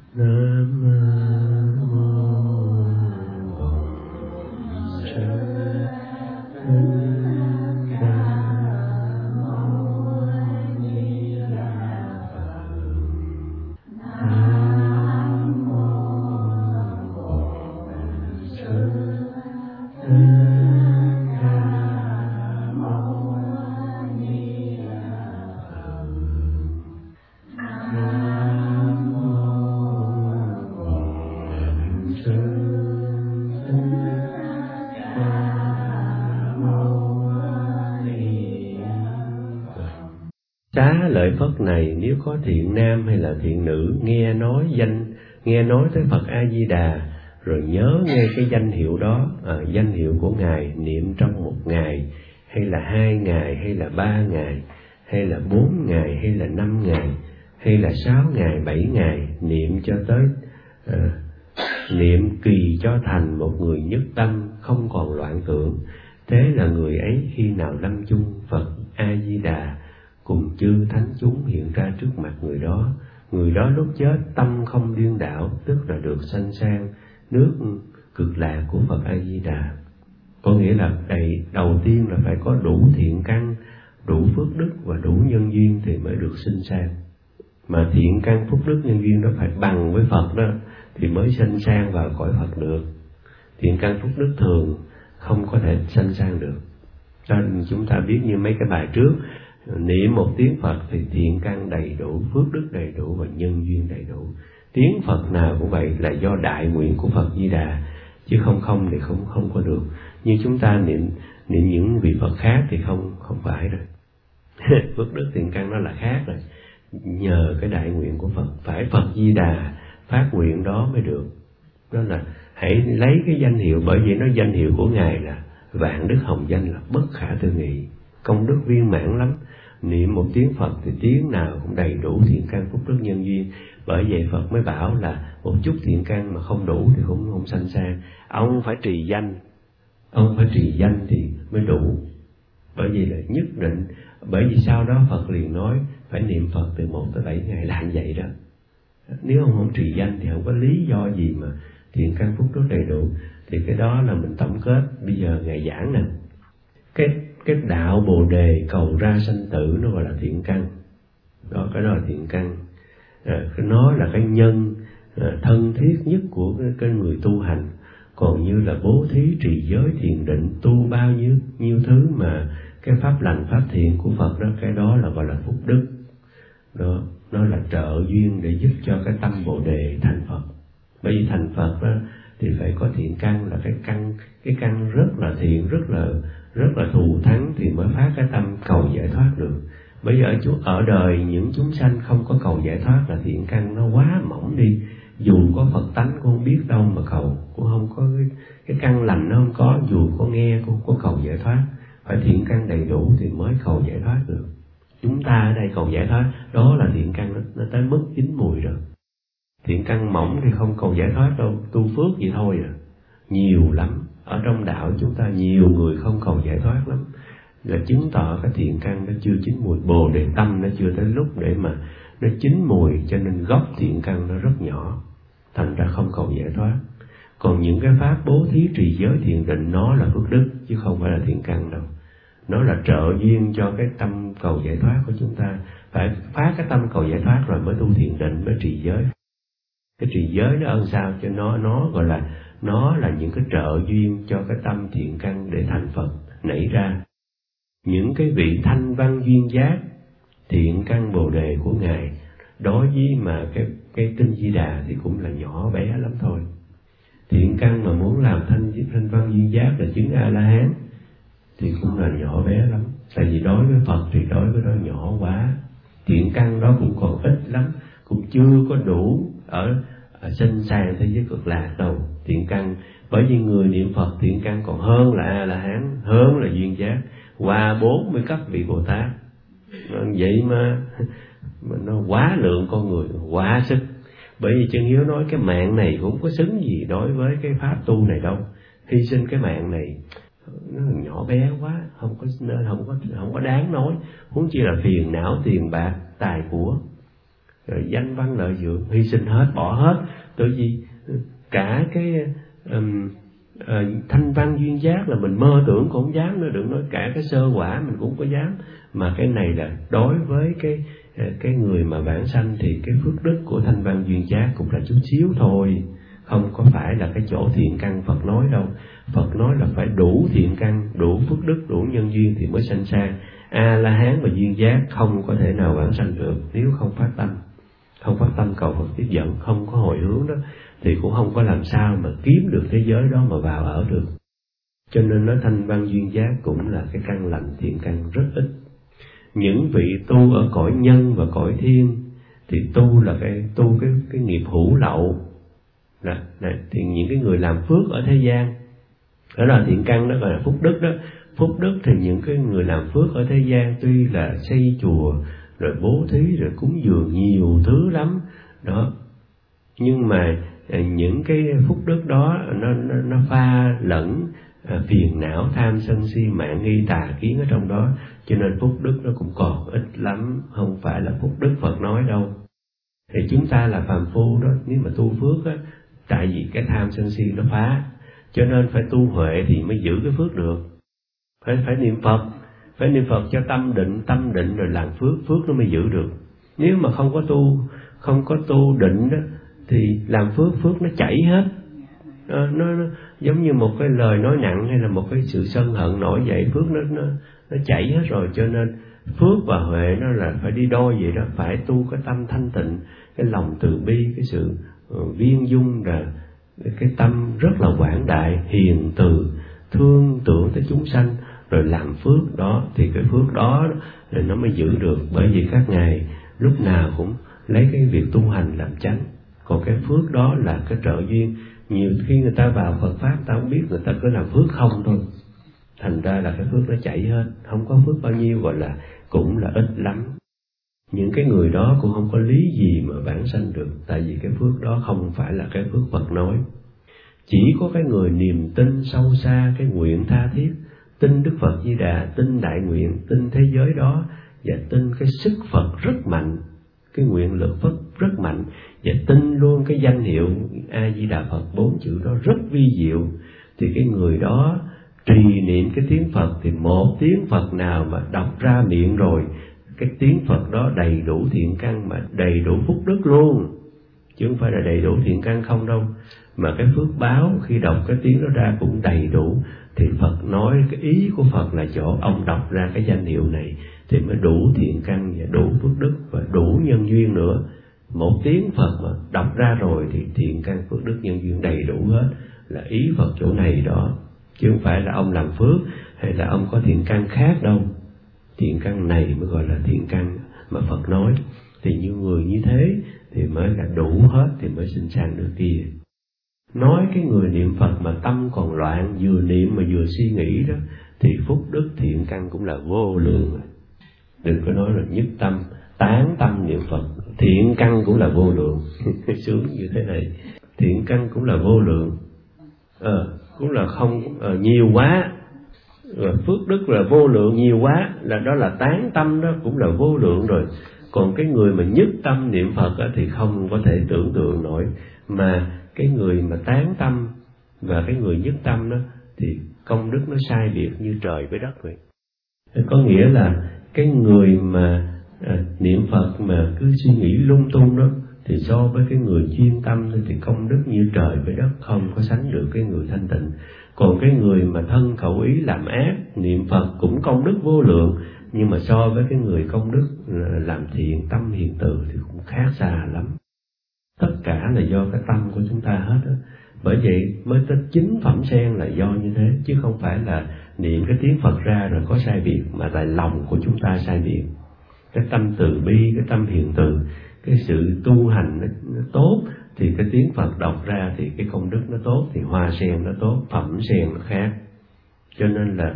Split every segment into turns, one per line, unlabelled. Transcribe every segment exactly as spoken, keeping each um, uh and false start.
Nam mô Bổn Sư Thích Ca Mâu Ni Phật. Nam mô Bổn Sư Thích Ca Mâu Ni Phật. Nam mô Bổn Sư Thích Ca Mâu Ni Phật. Xá lợi Phất này, nếu có thiện nam hay là thiện nữ nghe nói danh nghe nói tới Phật A Di Đà, rồi nhớ nghe cái danh hiệu đó, à, danh hiệu của ngài, niệm trong một ngày hay là hai ngày hay là ba ngày hay là bốn ngày hay là năm ngày hay là sáu ngày bảy ngày, niệm cho tới à, niệm kỳ cho thành một người nhất tâm, không còn loạn tưởng. Thế là người ấy khi nào lâm chung, Phật A Di Đà cùng chư thánh chúng hiện ra trước mặt người đó. Người đó lúc chết tâm không điên đảo, tức là được sanh sang nước cực lạc của Phật A Di Đà. Có nghĩa là đầy đầu tiên là phải có đủ thiện căn, đủ phước đức và đủ nhân duyên thì mới được sinh sang. Mà thiện căn phước đức nhân duyên đó phải bằng với Phật đó thì mới sinh sang vào cõi Phật được. Thiện căn phước đức thường không có thể sinh sang được. Nên chúng ta biết như mấy cái bài trước, niệm một tiếng Phật thì thiện căn đầy đủ, phước đức đầy đủ và nhân duyên đầy đủ. Tiếng Phật nào cũng vậy là do đại nguyện của Phật Di Đà, chứ không không thì không không có được. Như chúng ta niệm niệm những vị Phật khác thì không không phải rồi. Phước đức thiện căn nó là khác rồi. Nhờ cái đại nguyện của Phật, phải Phật Di Đà phát nguyện đó mới được. Đó là hãy lấy cái danh hiệu, bởi vì nó danh hiệu của ngài là vạn đức hồng danh, là bất khả tư nghị, công đức viên mãn lắm. Niệm một tiếng Phật thì tiếng nào cũng đầy đủ thiện căn phúc đức nhân duyên. Bởi vậy Phật mới bảo là một chút thiện căn mà không đủ thì cũng không sanh sang. Ông phải trì danh, ông phải trì danh thì mới đủ. Bởi vì là nhất định, bởi vì sau đó Phật liền nói phải niệm Phật từ một tới bảy ngày là vậy đó. Nếu ông không trì danh thì không có lý do gì mà thiện căn phúc đức đầy đủ. Thì cái đó là mình tổng kết. Bây giờ ngài giảng nè, cái cái đạo Bồ Đề cầu ra sanh tử nó gọi là thiện căn. Đó, cái đó là thiện căn. À, nó là cái nhân à, thân thiết nhất của cái, cái người tu hành. Còn như là bố thí, trì giới, thiền định, tu bao nhiêu nhiêu thứ mà cái pháp lành pháp thiện của Phật đó, cái đó là gọi là phúc đức. Đó, nó là trợ duyên để giúp cho cái tâm Bồ Đề thành Phật. Bởi vì thành Phật đó thì phải có thiện căn, là cái căn cái căn rất là thiện, rất là rất là thù thắng thì mới phát cái tâm cầu giải thoát được. Bây giờ ở, ở đời những chúng sanh không có cầu giải thoát là thiện căn nó quá mỏng đi. Dù có Phật tánh cũng không biết đâu mà cầu, cũng không có cái, cái căn lành nó không có, dù có nghe cũng không có cầu giải thoát. Phải thiện căn đầy đủ thì mới cầu giải thoát được. Chúng ta ở đây cầu giải thoát, đó là thiện căn nó, nó tới mức chín mùi rồi. Thiện căn mỏng thì không cầu giải thoát đâu, tu phước vậy thôi à. Nhiều lắm, ở trong đạo chúng ta nhiều người không cầu giải thoát lắm, là chứng tỏ cái thiện căn nó chưa chín mùi, Bồ Đề tâm nó chưa tới lúc để mà nó chín mùi, cho nên gốc thiện căn nó rất nhỏ, thành ra không cầu giải thoát. Còn những cái pháp bố thí, trì giới, thiền định nó là phước đức chứ không phải là thiện căn đâu. Nó là trợ duyên cho cái tâm cầu giải thoát của chúng ta. Phải phát cái tâm cầu giải thoát rồi mới tu thiền định, mới trì giới. Cái trì giới nó ơn sao cho nó nó gọi là nó là những cái trợ duyên cho cái tâm thiện căn để thành Phật nảy ra. Những cái vị thanh văn duyên giác thiện căn Bồ Đề của ngài đối với mà cái cái tinh Di Đà thì cũng là nhỏ bé lắm thôi. Thiện căn mà muốn làm thanh thanh văn duyên giác là chứng A La Hán thì cũng là nhỏ bé lắm. Tại vì đối với Phật thì đối với đó nhỏ quá. Thiện căn đó cũng còn ít lắm, cũng chưa có đủ ở, ở sinh sang thế giới cực lạc đâu. Thiện căn, bởi vì người niệm Phật thiện căn còn hơn là A La Hán, hơn là duyên giác, qua bốn mươi cấp vị Bồ Tát. Vậy mà, mà nó quá lượng con người, quá sức. Bởi vì chân Hiếu nói cái mạng này cũng có xứng gì đối với cái pháp tu này đâu. Hy sinh cái mạng này nó nhỏ bé quá, không có nên không có không có đáng nói, huống chi là phiền não tiền bạc tài của. rồi danh văn lợi dưỡng, hy sinh hết, bỏ hết. Tại vì cả cái um, uh, thanh văn duyên giác là mình mơ tưởng cũng không dám nữa, đừng nói cả cái sơ quả mình cũng có dám. Mà cái này là đối với cái cái người mà vãng sanh thì cái phước đức của thanh văn duyên giác cũng là chút xíu thôi, không có phải là cái chỗ thiện căn Phật nói đâu. Phật nói là phải đủ thiện căn, đủ phước đức, đủ nhân duyên thì mới sanh sang. A La Hán và duyên giác không có thể nào vãng sanh được nếu không phát tâm, không phát tâm cầu Phật tiếp dẫn, không có hồi hướng đó thì cũng không có làm sao mà kiếm được thế giới đó mà vào ở được. Cho nên nói thanh văn duyên giác cũng là cái căn lành thiện căn rất ít. Những vị tu ở cõi nhân và cõi thiên thì tu là cái tu cái cái nghiệp hữu lậu. Đó, đó, thì những cái người làm phước ở thế gian, đó là thiện căn, đó gọi là phúc đức đó. Phúc đức thì những cái người làm phước ở thế gian tuy là xây chùa, rồi bố thí, rồi cúng dường nhiều thứ lắm đó, nhưng mà những cái phúc đức đó nó nó, nó pha lẫn à, phiền não, tham sân si mạng nghi tà kiến ở trong đó, cho nên phúc đức nó cũng còn ít lắm, không phải là phúc đức Phật nói đâu. Thì chúng ta là phàm phu đó, nếu mà tu phước á, tại vì cái tham sân si nó phá, cho nên phải tu huệ thì mới giữ cái phước được. Phải phải niệm Phật, phải niệm Phật cho tâm định, tâm định rồi làm phước, phước nó mới giữ được. Nếu mà không có tu, không có tu định đó, thì làm phước, phước nó chảy hết. Nó, nó, nó giống như một cái lời nói nặng hay là một cái sự sân hận nổi dậy, phước nó nó nó chảy hết rồi. Cho nên phước và huệ nó là phải đi đôi vậy đó, phải tu cái tâm thanh tịnh, cái lòng từ bi, cái sự uh, viên dung, là cái tâm rất là quảng đại, hiền từ, thương tưởng tới chúng sanh, rồi làm phước đó thì cái phước đó thì nó mới giữ được. Bởi vì các ngài lúc nào cũng lấy cái việc tu hành làm chánh, còn cái phước đó là cái trợ duyên. Nhiều khi người ta vào Phật pháp ta không biết, người ta cứ làm phước không thôi, thành ra là cái phước nó chảy hết, không có phước bao nhiêu, gọi là cũng là ít lắm. Những cái người đó cũng không có lý gì mà vãng sanh được, tại vì cái phước đó không phải là cái phước Phật nói. Chỉ có cái người niềm tin sâu xa, cái nguyện tha thiết, tin Đức Phật Di Đà, tin đại nguyện, tin thế giới đó, và tin cái sức Phật rất mạnh, cái nguyện lực Phật rất mạnh, và tin luôn cái danh hiệu A Di Đà Phật, bốn chữ đó rất vi diệu, thì cái người đó trì niệm cái tiếng Phật, thì một tiếng Phật nào mà đọc ra miệng rồi, cái tiếng Phật đó đầy đủ thiện căn, mà đầy đủ phúc đức luôn, chứ không phải là đầy đủ thiện căn không đâu. Mà cái phước báo khi đọc cái tiếng đó ra cũng đầy đủ. Thì Phật nói cái ý của Phật là chỗ ông đọc ra cái danh hiệu này thì mới đủ thiện căn và đủ phước đức và đủ nhân duyên nữa. Một tiếng Phật mà đọc ra rồi thì thiện căn phước đức nhân duyên đầy đủ hết, là ý Phật chỗ này đó, chứ không phải là ông làm phước hay là ông có thiện căn khác đâu. Thiện căn này mới gọi là thiện căn mà Phật nói. Thì như người như thế thì mới là đủ hết, thì mới sinh sang được kia. Nói cái người niệm Phật mà tâm còn loạn, vừa niệm mà vừa suy nghĩ đó, thì phúc đức thiện căn cũng là vô lượng. Đừng có nói là nhất tâm, tán tâm niệm Phật, thiện căn cũng là vô lượng. Sướng như thế này, thiện căn cũng là vô lượng, ờ, cũng là không ờ, nhiều quá. Rồi phước đức là vô lượng nhiều quá, là đó là tán tâm đó cũng là vô lượng rồi. Còn cái người mà nhất tâm niệm Phật á, thì không có thể tưởng tượng nổi. Mà cái người mà tán tâm và cái người nhất tâm đó thì công đức nó sai biệt như trời với đất vậy. Có nghĩa là cái người mà à, niệm Phật mà cứ suy nghĩ lung tung đó, thì so với cái người chuyên tâm thì công đức như trời với đất, không có sánh được cái người thanh tịnh. Còn cái người mà thân khẩu ý làm ác, niệm Phật cũng công đức vô lượng, nhưng mà so với cái người công đức làm thiện, tâm hiền từ thì cũng khác xa lắm. Tất cả là do cái tâm của chúng ta hết á. Bởi vậy mới tới chín phẩm sen là do như thế, chứ không phải là niệm cái tiếng Phật ra rồi có sai biệt, mà tại lòng của chúng ta sai biệt. Cái tâm từ bi, cái tâm hiền từ, cái sự tu hành nó, nó tốt, thì cái tiếng Phật đọc ra thì cái công đức nó tốt, thì hoa sen nó tốt, phẩm sen nó khác. Cho nên là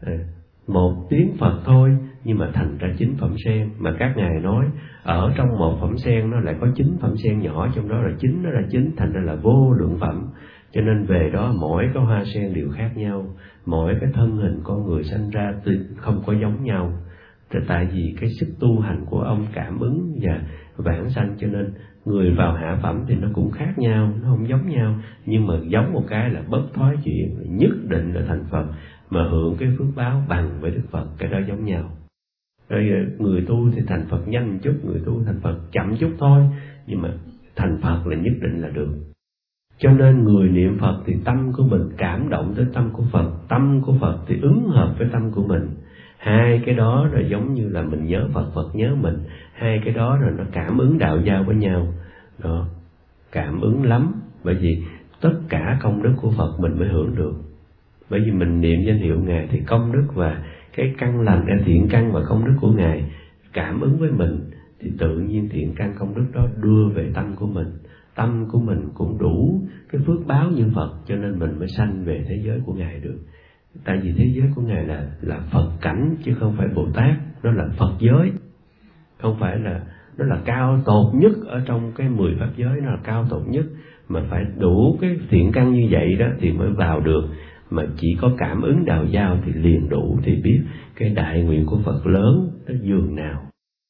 một tiếng Phật thôi nhưng mà thành ra chín phẩm sen. Mà các ngài nói ở trong một phẩm sen nó lại có chín phẩm sen nhỏ, trong đó là chín nó là chín, thành ra là vô lượng phẩm. Cho nên về đó mỗi cái hoa sen đều khác nhau, mỗi cái thân hình con người sanh ra không có giống nhau. Tại vì cái sức tu hành của ông cảm ứng và vãng sanh, cho nên người vào hạ phẩm thì nó cũng khác nhau, nó không giống nhau, nhưng mà giống một cái là bất thoái chuyển, nhất định là thành Phật, mà hưởng cái phước báo bằng với Đức Phật, cái đó giống nhau. Rồi người tu thì thành Phật nhanh chút, người tu thành Phật chậm chút thôi, nhưng mà thành Phật là nhất định là được. Cho nên người niệm Phật thì tâm của mình cảm động tới tâm của Phật, tâm của Phật thì ứng hợp với tâm của mình. Hai cái đó là giống như là mình nhớ Phật, Phật nhớ mình. Hai cái đó là nó cảm ứng đạo giao với nhau. Đó, cảm ứng lắm. Bởi vì tất cả công đức của Phật mình mới hưởng được. Bởi vì mình niệm danh hiệu Ngài thì công đức và cái căn lành, thiện căn và công đức của Ngài cảm ứng với mình, thì tự nhiên thiện căn công đức đó đưa về tâm của mình. Tâm của mình cũng đủ cái phước báo như Phật, cho nên mình mới sanh về thế giới của Ngài được. Tại vì thế giới của Ngài là là Phật cảnh chứ không phải Bồ Tát, nó là Phật giới. Không phải là nó là cao tột nhất ở trong cái mười pháp giới, nó là cao tột nhất, mà phải đủ cái thiện căn như vậy đó thì mới vào được. Mà chỉ có cảm ứng đạo giao thì liền đủ, thì biết cái đại nguyện của Phật lớn tới giường nào,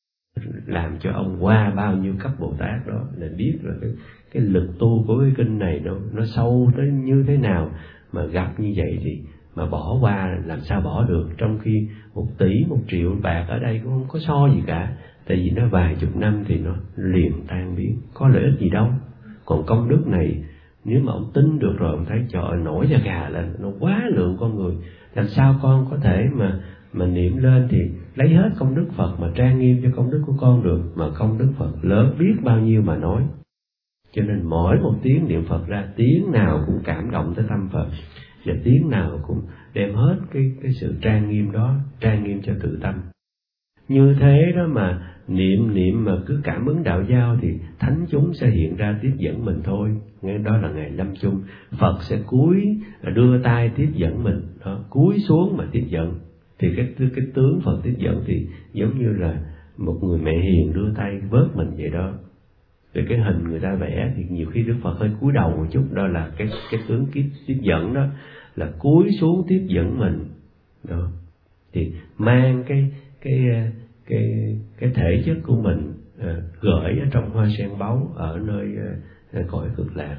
làm cho ông qua bao nhiêu cấp Bồ Tát đó, là biết là cái, cái lực tu của cái kinh này nó, nó sâu tới như thế nào. Mà gặp như vậy thì mà bỏ qua làm sao bỏ được, trong khi một tỷ, một triệu bạc ở đây cũng không có so gì cả. Tại vì nó vài chục năm thì nó liền tan biến, có lợi ích gì đâu. Còn công đức này, nếu mà ông tin được rồi, ông thấy trời ơi, nổi da gà lên, nó quá lượng con người. Làm sao con có thể mà mà niệm lên thì lấy hết công đức Phật mà trang nghiêm cho công đức của con được, mà công đức Phật lớn biết bao nhiêu mà nói. Cho nên mỗi một tiếng niệm Phật ra, tiếng nào cũng cảm động tới tâm Phật, và tiếng nào cũng đem hết cái cái sự trang nghiêm đó, trang nghiêm cho tự tâm. Như thế đó mà niệm niệm mà cứ cảm ứng đạo giao thì thánh chúng sẽ hiện ra tiếp dẫn mình thôi. Ngay đó là ngày lâm chung, Phật sẽ cúi đưa tay tiếp dẫn mình, đó, cúi xuống mà tiếp dẫn. Thì cái cái tướng Phật tiếp dẫn thì giống như là một người mẹ hiền đưa tay vớt mình vậy đó. Rồi cái hình người ta vẽ thì nhiều khi Đức Phật hơi cúi đầu một chút, đó là cái cái tướng tiếp tiếp dẫn đó, là cúi xuống tiếp dẫn mình. Đó. Thì mang cái cái cái cái thể chất của mình à, gửi ở trong hoa sen báu ở nơi à, cõi cực lạc.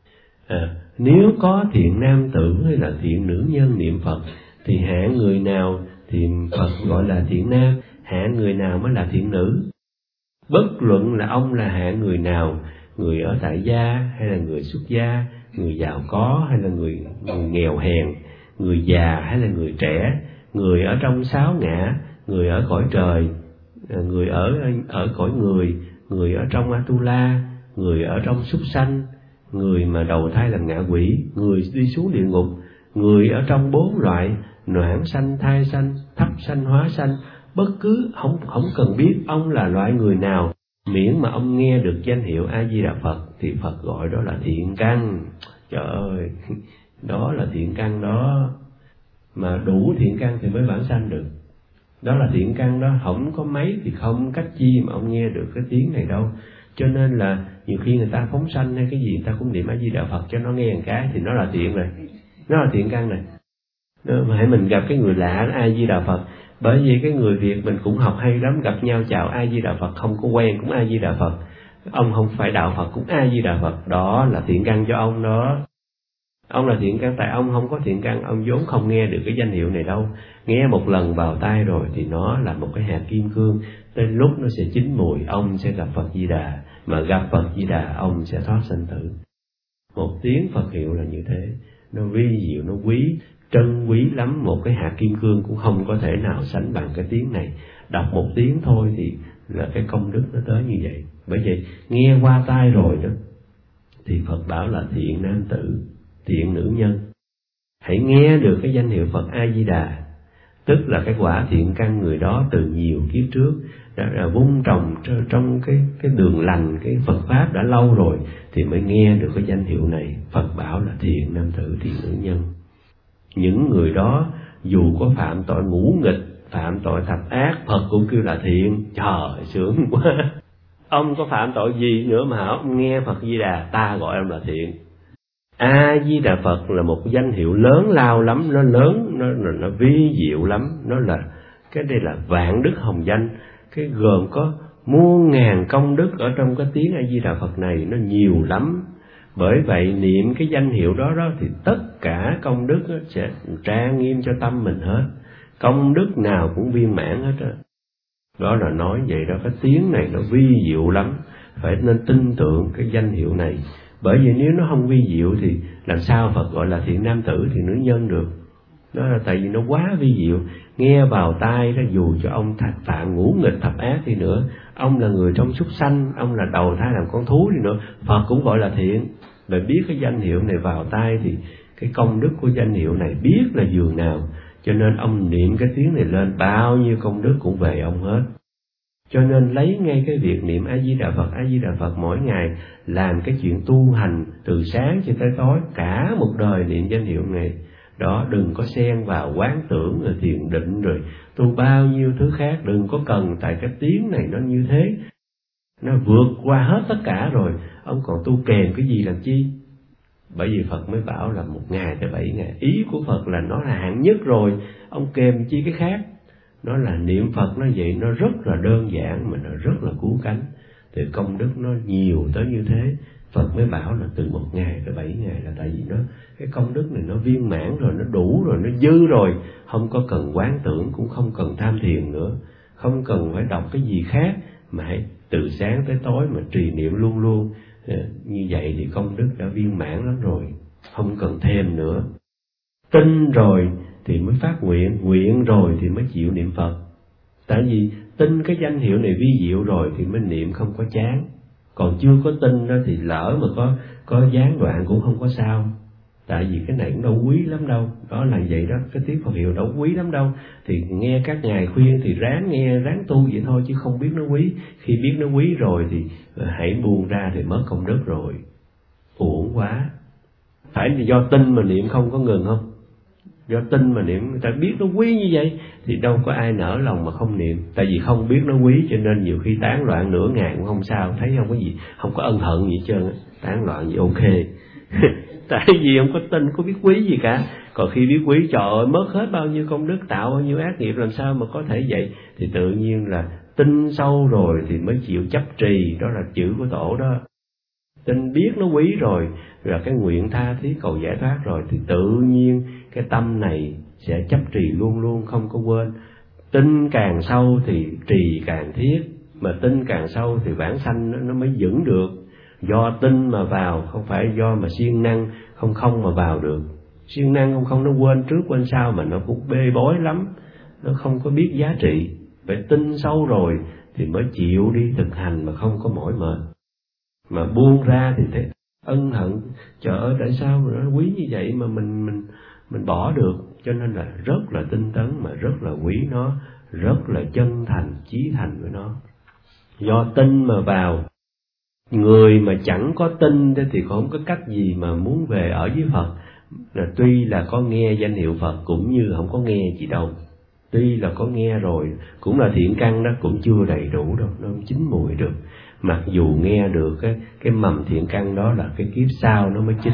À, nếu có thiện nam tử hay là thiện nữ nhân niệm Phật thì hạng người nào thì Phật gọi là thiện nam, hạng người nào mới là thiện nữ. Bất luận là ông là hạng người nào, người ở tại gia hay là người xuất gia, người giàu có hay là người, người nghèo hèn, người già hay là người trẻ, người ở trong sáu ngã, người ở cõi trời, người ở ở cõi người, người ở trong Atula, người ở trong súc sanh, người mà đầu thai làm ngạ quỷ, người đi xuống địa ngục, người ở trong bốn loại noãn sanh, thai sanh, thấp sanh, hóa sanh, bất cứ không không cần biết ông là loại người nào, miễn mà ông nghe được danh hiệu A Di Đà Phật thì Phật gọi đó là thiện căn. Trời ơi, đó là thiện căn đó, mà đủ thiện căn thì mới vãng sanh được. Đó là thiện căn đó, không có mấy thì không cách chi mà ông nghe được cái tiếng này đâu. Cho nên là nhiều khi người ta phóng sanh hay cái gì, người ta cũng niệm A Di Đà Phật cho nó nghe một cái thì nó là thiện rồi, nó là thiện căn này. Mà hãy mình gặp cái người lạ A Di Đà Phật, bởi vì cái người Việt mình cũng học hay lắm, gặp nhau chào A Di Đà Phật, không có quen cũng A Di Đà Phật, ông không phải đạo Phật cũng A Di Đà Phật, đó là thiện căn cho ông đó. Ông là thiện căn, tại ông không có thiện căn, ông vốn không nghe được cái danh hiệu này đâu. Nghe một lần vào tai rồi thì nó là một cái hạt kim cương, tới lúc nó sẽ chín mùi, ông sẽ gặp Phật Di Đà, mà gặp Phật Di Đà ông sẽ thoát sanh tử. Một tiếng Phật hiệu là như thế, nó vi diệu, nó quý, trân quý lắm. Một cái hạt kim cương cũng không có thể nào sánh bằng cái tiếng này. Đọc một tiếng thôi thì là cái công đức nó tới như vậy. Bởi vậy nghe qua tai rồi đó thì Phật bảo là thiện nam tử, thiện nữ nhân. Hãy nghe được cái danh hiệu Phật A Di Đà, tức là cái quả thiện căn người đó từ nhiều kiếp trước đã, đã vun trồng trong cái cái đường lành, cái Phật pháp đã lâu rồi thì mới nghe được cái danh hiệu này. Phật bảo là thiện nam tử, thiện nữ nhân. Những người đó dù có phạm tội ngũ nghịch, phạm tội thập ác, Phật cũng kêu là thiện. Trời, sướng quá. Ông có phạm tội gì nữa mà ông nghe Phật Di Đà, ta gọi ông là thiện. A Di Đà Phật là một danh hiệu lớn lao lắm, nó lớn, nó nó, nó vi diệu lắm, nó là Cái đây là vạn đức hồng danh, cái gồm có muôn ngàn công đức ở trong cái tiếng A Di Đà Phật này, nó nhiều lắm. Bởi vậy niệm cái danh hiệu đó đó thì tất cả công đức đó sẽ trang nghiêm cho tâm mình hết, công đức nào cũng viên mãn hết đó. Đó là nói vậy đó, cái tiếng này nó vi diệu lắm, phải nên tin tưởng cái danh hiệu này. Bởi vì nếu nó không vi diệu thì làm sao Phật gọi là thiện nam tử, thiện nữ nhân được. Đó là tại vì nó quá vi diệu, nghe vào tai đó, dù cho ông thạch phạm ngũ nghịch thập ác đi nữa, ông là người trong súc sanh, ông là đầu thai làm con thú đi nữa, Phật cũng gọi là thiện. Và biết cái danh hiệu này vào tai thì cái công đức của danh hiệu này biết là dường nào, cho nên ông niệm cái tiếng này lên, bao nhiêu công đức cũng về ông hết. Cho nên lấy ngay cái việc niệm A Di Đà Phật, A Di Đà Phật mỗi ngày làm cái chuyện tu hành từ sáng cho tới tối, cả một đời niệm danh hiệu này. Đó, đừng có xen vào quán tưởng rồi thiền định rồi tu bao nhiêu thứ khác, đừng có cần, tại cái tiếng này nó như thế, nó vượt qua hết tất cả rồi, ông còn tu kèm cái gì làm chi? Bởi vì Phật mới bảo là một ngày tới bảy ngày, ý của Phật là nó là hạng nhất rồi, ông kèm chi cái khác. Nó là niệm Phật nó vậy, nó rất là đơn giản mà nó rất là cứu cánh, thì công đức nó nhiều tới như thế. Phật mới bảo là từ một ngày tới bảy ngày, là tại vì nó cái công đức này nó viên mãn rồi, nó đủ rồi, nó dư rồi, không có cần quán tưởng, cũng không cần tham thiền nữa, không cần phải đọc cái gì khác, mà hãy từ sáng tới tối mà trì niệm luôn luôn. Như vậy thì công đức đã viên mãn lắm rồi, không cần thêm nữa. Tin rồi thì mới phát nguyện, nguyện rồi thì mới chịu niệm Phật. Tại vì tin cái danh hiệu này vi diệu rồi thì mới niệm không có chán. Còn chưa có tin đó thì lỡ mà có có gián đoạn cũng không có sao. Tại vì cái này cũng đâu quý lắm đâu. Đó là vậy đó, cái tiếng Phật hiệu đâu quý lắm đâu. Thì nghe các ngài khuyên thì ráng nghe, ráng tu vậy thôi, chứ không biết nó quý. Khi biết nó quý rồi thì hãy buông ra thì mất công đức rồi. Uổng quá. Phải là do tin mà niệm không có ngừng không? Do tin mà niệm, người ta biết nó quý như vậy thì đâu có ai nỡ lòng mà không niệm. Tại vì không biết nó quý cho nên nhiều khi tán loạn nửa ngày cũng không sao, thấy không có gì, không có ân hận gì hết trơn á, tán loạn gì ok. Tại vì không có tin, có biết quý gì cả. Còn khi biết quý, trời ơi, mất hết bao nhiêu công đức, tạo bao nhiêu ác nghiệp, làm sao mà có thể vậy. Thì tự nhiên là tin sâu rồi thì mới chịu chấp trì, đó là chữ của Tổ đó. Tin biết nó quý rồi, rồi cái nguyện tha thiết cầu giải thoát rồi, thì tự nhiên cái tâm này sẽ chấp trì luôn luôn, không có quên. Tin càng sâu thì trì càng thiết, mà tin càng sâu thì vãng sanh nó, nó mới vững được. Do tin mà vào, không phải do mà siêng năng không không mà vào được. Siêng năng không không nó quên trước quên sau mà nó cũng bê bối lắm, nó không có biết giá trị. Phải tin sâu rồi thì mới chịu đi thực hành mà không có mỏi mệt. Mà buông ra thì thấy ân hận, trời ơi tại sao mà nó quý như vậy mà mình mình mình bỏ được. Cho nên là rất là tinh tấn mà rất là quý nó, rất là chân thành, chí thành với nó. Do tin mà vào. Người mà chẳng có tin thì không có cách gì mà muốn về ở với Phật. Là tuy là có nghe danh hiệu Phật cũng như không có nghe gì đâu. Tuy là có nghe rồi, cũng là thiện căn đó, cũng chưa đầy đủ đâu, nó không chín mùi được. Mặc dù nghe được cái, cái mầm thiện căn đó là cái kiếp sau nó mới chín.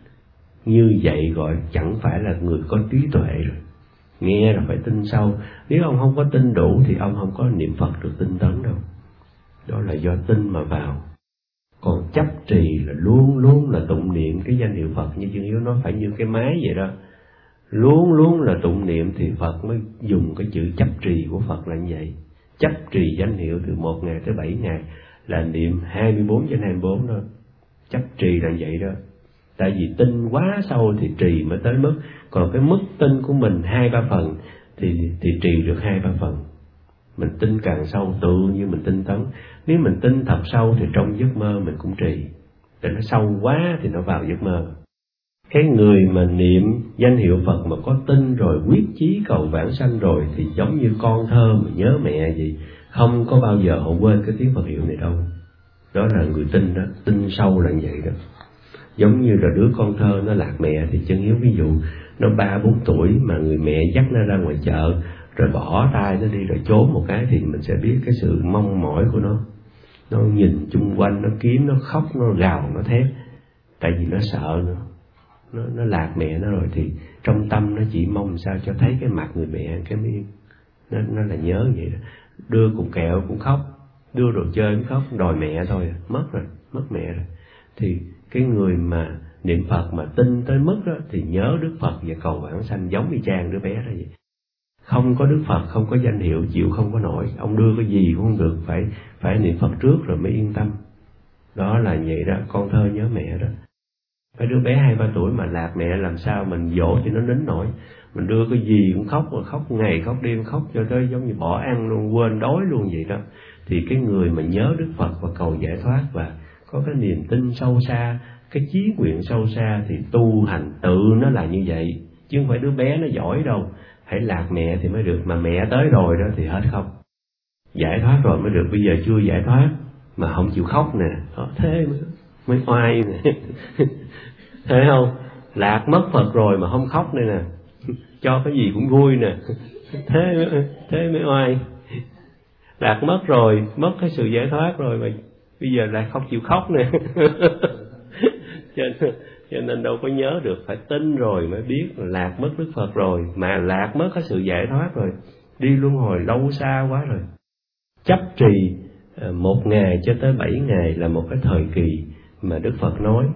Như vậy gọi chẳng phải là người có trí tuệ rồi. Nghe là phải tin sâu. Nếu ông không có tin đủ thì ông không có niệm Phật được tinh tấn đâu. Đó là do tin mà vào. Còn chấp trì là luôn luôn là tụng niệm cái danh hiệu Phật, như Chương Hiếu nói, phải như cái máy vậy đó. Luôn luôn là tụng niệm thì Phật mới dùng cái chữ chấp trì của Phật là như vậy. Chấp trì danh hiệu từ một ngày tới bảy ngày là niệm hai mươi bốn trên hai mươi bốn đó. Chấp trì là vậy đó. Tại vì tin quá sâu thì trì mới tới mức. Còn cái mức tin của mình hai ba phần thì, thì trì được hai ba phần. Mình tin càng sâu tự như mình tinh tấn. Nếu mình tin thật sâu thì trong giấc mơ mình cũng trì. Tại nó sâu quá thì nó vào giấc mơ. Cái người mà niệm danh hiệu Phật mà có tin rồi, quyết chí cầu vãng sanh rồi, thì giống như con thơ mà nhớ mẹ gì, không có bao giờ họ quên cái tiếng Phật hiệu này đâu. Đó là người tin đó, tin sâu là vậy đó. Giống như là đứa con thơ nó lạc mẹ thì Chân Hiếu ví dụ, nó ba bốn tuổi mà người mẹ dắt nó ra ngoài chợ, rồi bỏ tay nó đi rồi trốn một cái, thì mình sẽ biết cái sự mong mỏi của nó. Nó nhìn chung quanh, nó kiếm, nó khóc, nó gào, nó thét. Tại vì nó sợ nữa. Nó, nó lạc mẹ nó rồi thì trong tâm nó chỉ mong sao cho thấy cái mặt người mẹ cái miếng. nó, nó là nhớ vậy đó. Đưa cục kẹo cũng khóc, đưa đồ chơi cũng khóc, đòi mẹ thôi, mất rồi, mất mẹ rồi. Thì cái người mà niệm Phật mà tin tới mức đó thì nhớ Đức Phật và cầu vãng sanh, giống y chang đứa bé đó vậy. Không có Đức Phật, không có danh hiệu, chịu không có nổi. Ông đưa cái gì cũng không được, phải phải niệm Phật trước rồi mới yên tâm. Đó là vậy đó, con thơ nhớ mẹ đó. Cái đứa bé hai ba tuổi mà lạc mẹ, làm sao mình dỗ cho nó nín nổi. Mình đưa cái gì cũng khóc, mà khóc ngày khóc đêm, khóc cho tới giống như bỏ ăn luôn, quên đói luôn vậy đó. Thì cái người mà nhớ Đức Phật và cầu giải thoát và có cái niềm tin sâu xa, cái chí nguyện sâu xa thì tu hành tự nó là như vậy. Chứ không phải đứa bé nó giỏi đâu, hãy lạc mẹ thì mới được, mà mẹ tới rồi đó thì hết khóc. Giải thoát rồi mới được, bây giờ chưa giải thoát mà không chịu khóc nè, đó, thế mới, mới oai nè. Thấy không? Lạc mất Phật rồi mà không khóc đây nè, cho cái gì cũng vui nè, thế thế mới oai. Lạc mất rồi, mất cái sự giải thoát rồi mà bây giờ lại không chịu khóc nè. cho, nên, cho nên đâu có nhớ được, phải tin rồi mới biết là lạc mất Đức Phật rồi, mà lạc mất cái sự giải thoát rồi, đi luân hồi lâu xa quá rồi. Chấp trì một ngày cho tới bảy ngày là một cái thời kỳ mà Đức Phật nói.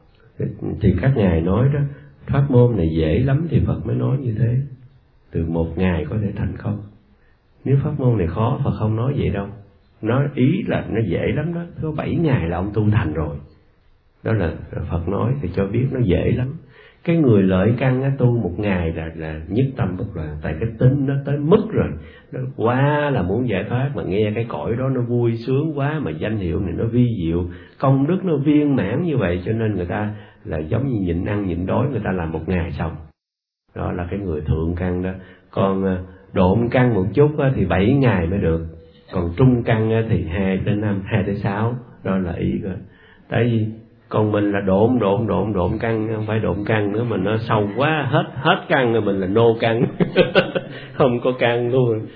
Thì các ngài nói đó, pháp môn này dễ lắm thì Phật mới nói như thế. Từ một ngày có thể thành công. Nếu pháp môn này khó, Phật không nói vậy đâu. Nói ý là nó dễ lắm đó, có bảy ngày là ông tu thành rồi. Đó là Phật nói thì cho biết nó dễ lắm. Cái người lợi căn á, tu một ngày là là nhất tâm bất loạn, tại cái tính nó tới mức rồi, nó quá là muốn giải thoát, mà nghe cái cõi đó nó vui sướng quá, mà danh hiệu này nó vi diệu, công đức nó viên mãn như vậy, cho nên người ta là giống như nhịn ăn nhịn đói, người ta làm một ngày xong. Đó là cái người thượng căn đó. Còn độn căn một chút á, thì bảy ngày mới được. Còn trung căn á, thì hai tới năm, hai tới sáu. Đó là ý cơ. Tại vì còn mình là độn độn độn độn căn, không phải độn căn nữa, mình nó sâu quá, hết hết căn rồi, mình là nô căn. Không có căn luôn.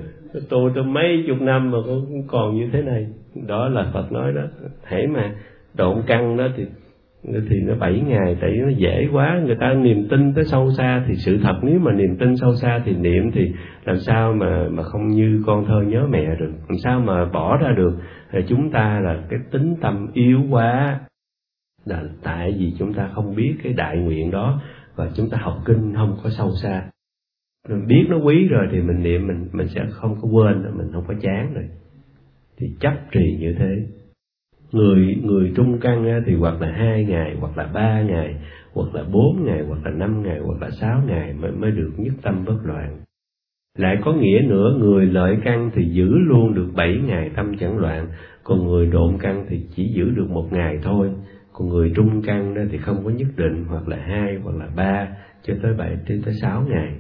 Tu tôi mấy chục năm mà cũng còn như thế này. Đó là Phật nói đó. Hãy mà độn căn đó thì thì nó bảy ngày, tại nó dễ quá, người ta niềm tin tới sâu xa. Thì sự thật nếu mà niềm tin sâu xa thì niệm thì làm sao mà mà không như con thơ nhớ mẹ được, làm sao mà bỏ ra được. Thì chúng ta là cái tính tâm yếu quá, là tại vì chúng ta không biết cái đại nguyện đó, và chúng ta học kinh không có sâu xa. Mình biết nó quý rồi thì mình niệm, mình mình sẽ không có quên, mình không có chán rồi. Thì chấp trì như thế. Người người trung căn thì hoặc là hai ngày, hoặc là ba ngày, hoặc là bốn ngày, hoặc là năm ngày, hoặc là sáu ngày mới mới được nhất tâm bất loạn. Lại có nghĩa nữa, người lợi căn thì giữ luôn được bảy ngày tâm chẳng loạn, còn người độn căn thì chỉ giữ được một ngày thôi. Còn người trung căn đó thì không có nhất định, hoặc là hai, hoặc là ba, cho tới bảy, tới tới sáu ngày.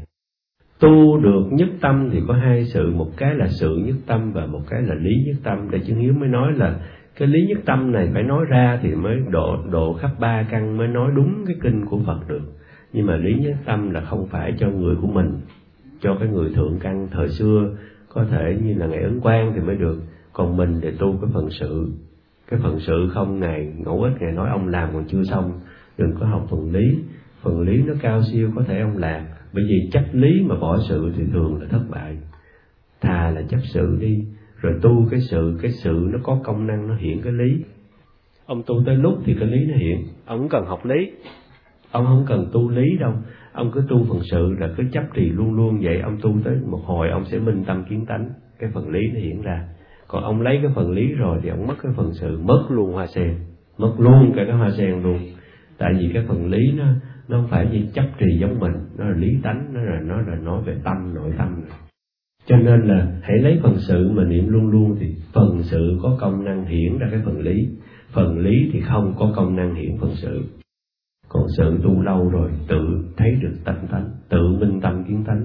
Tu được nhất tâm thì có hai sự, một cái là sự nhất tâm và một cái là lý nhất tâm. Để Chứng Hiếu mới nói là cái lý nhất tâm này phải nói ra thì mới độ độ khắp ba căn, mới nói đúng cái kinh của Phật được. Nhưng mà lý nhất tâm là không phải cho người của mình, cho cái người thượng căn thời xưa, có thể như là Ngài Ấn Quang thì mới được. Còn mình để tu cái phận sự. Cái phận sự không, Ngài Ngẫu Ích Ngài nói ông làm còn chưa xong, đừng có học phần lý. Phần lý nó cao siêu, có thể ông làm. Bởi vì chấp lý mà bỏ sự thì thường là thất bại. Thà là chấp sự đi, rồi tu cái sự, cái sự nó có công năng nó hiện cái lý. Ông tu tới lúc thì cái lý nó hiện, ông không cần học lý, ông không cần tu lý đâu, ông cứ tu phần sự là cứ chấp trì luôn luôn vậy. Ông tu tới một hồi ông sẽ minh tâm kiến tánh, cái phần lý nó hiện ra. Còn ông lấy cái phần lý rồi thì ông mất cái phần sự, mất luôn hoa sen, mất luôn cả cái hoa sen luôn. Tại vì cái phần lý nó nó không phải như chấp trì giống mình, nó là lý tánh, nó là nó là nói về tâm, nội tâm rồi. Cho nên là hãy lấy phần sự mà niệm luôn luôn, thì phần sự có công năng hiển ra cái phần lý, phần lý thì không có công năng hiển phần sự. Còn sự tu lâu rồi tự thấy được tánh tánh, tự minh tâm kiến tánh.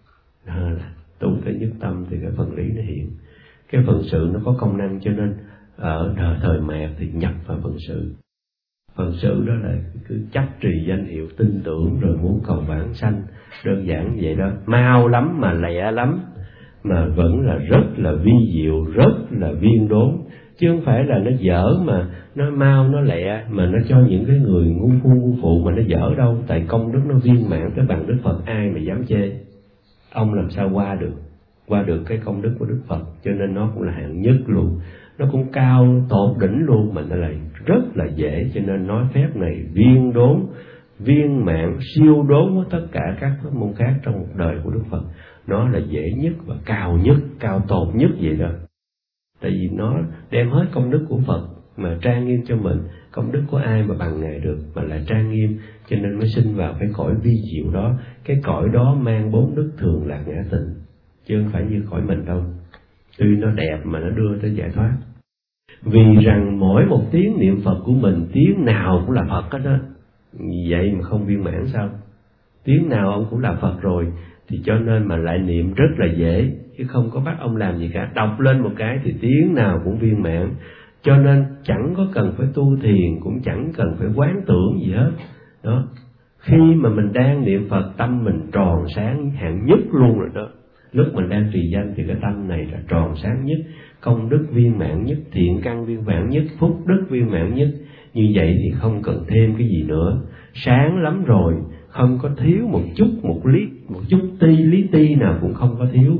À, tu tới nhất tâm thì cái phần lý nó hiện. Cái phần sự nó có công năng, cho nên ở thời, thời mạt thì nhập vào phần sự. Phần sự đó là cứ chấp trì danh hiệu, tin tưởng rồi muốn cầu vãng sanh, đơn giản vậy đó, mau lắm mà lẹ lắm, mà vẫn là rất là vi diệu, rất là viên đốn. Chứ không phải là nó dở mà nó mau nó lẹ, mà nó cho những cái người ngu phu ngu phụ mà nó dở đâu. Tại công đức nó viên mãn tới bằng Đức Phật, ai mà dám chê. Ông làm sao qua được, qua được cái công đức của Đức Phật, cho nên nó cũng là hạng nhất luôn, nó cũng cao tột đỉnh luôn, mà nó lại rất là dễ. Cho nên nói phép này viên đốn, viên mãn, siêu đốn với tất cả các pháp môn khác trong một đời của Đức Phật. Nó là dễ nhất và cao nhất, cao tột nhất vậy đó. Tại vì nó đem hết công đức của Phật mà trang nghiêm cho mình. Công đức của ai mà bằng Ngài được, mà lại trang nghiêm, cho nên mới sinh vào cái cõi vi diệu đó. Cái cõi đó mang bốn đức thường lạc ngã tịnh, chứ không phải như cõi mình đâu. Tuy nó đẹp mà nó đưa tới giải thoát. Vì rằng mỗi một tiếng niệm Phật của mình, tiếng nào cũng là Phật hết đó. Vậy mà không viên mãn sao? Tiếng nào ông cũng là Phật rồi, thì cho nên mà lại niệm rất là dễ, chứ không có bắt ông làm gì cả. Đọc lên một cái thì tiếng nào cũng viên mãn. Cho nên chẳng có cần phải tu thiền, cũng chẳng cần phải quán tưởng gì hết. Đó. Khi mà mình đang niệm Phật, tâm mình tròn sáng hạng nhất luôn rồi đó. Lúc mình đang trì danh thì cái tâm này là tròn sáng nhất, công đức viên mãn nhất, thiện căn viên mãn nhất, phúc đức viên mãn nhất. Như vậy thì không cần thêm cái gì nữa, sáng lắm rồi, không có thiếu một chút, một lý, một chút ti, lý ti nào cũng không có thiếu.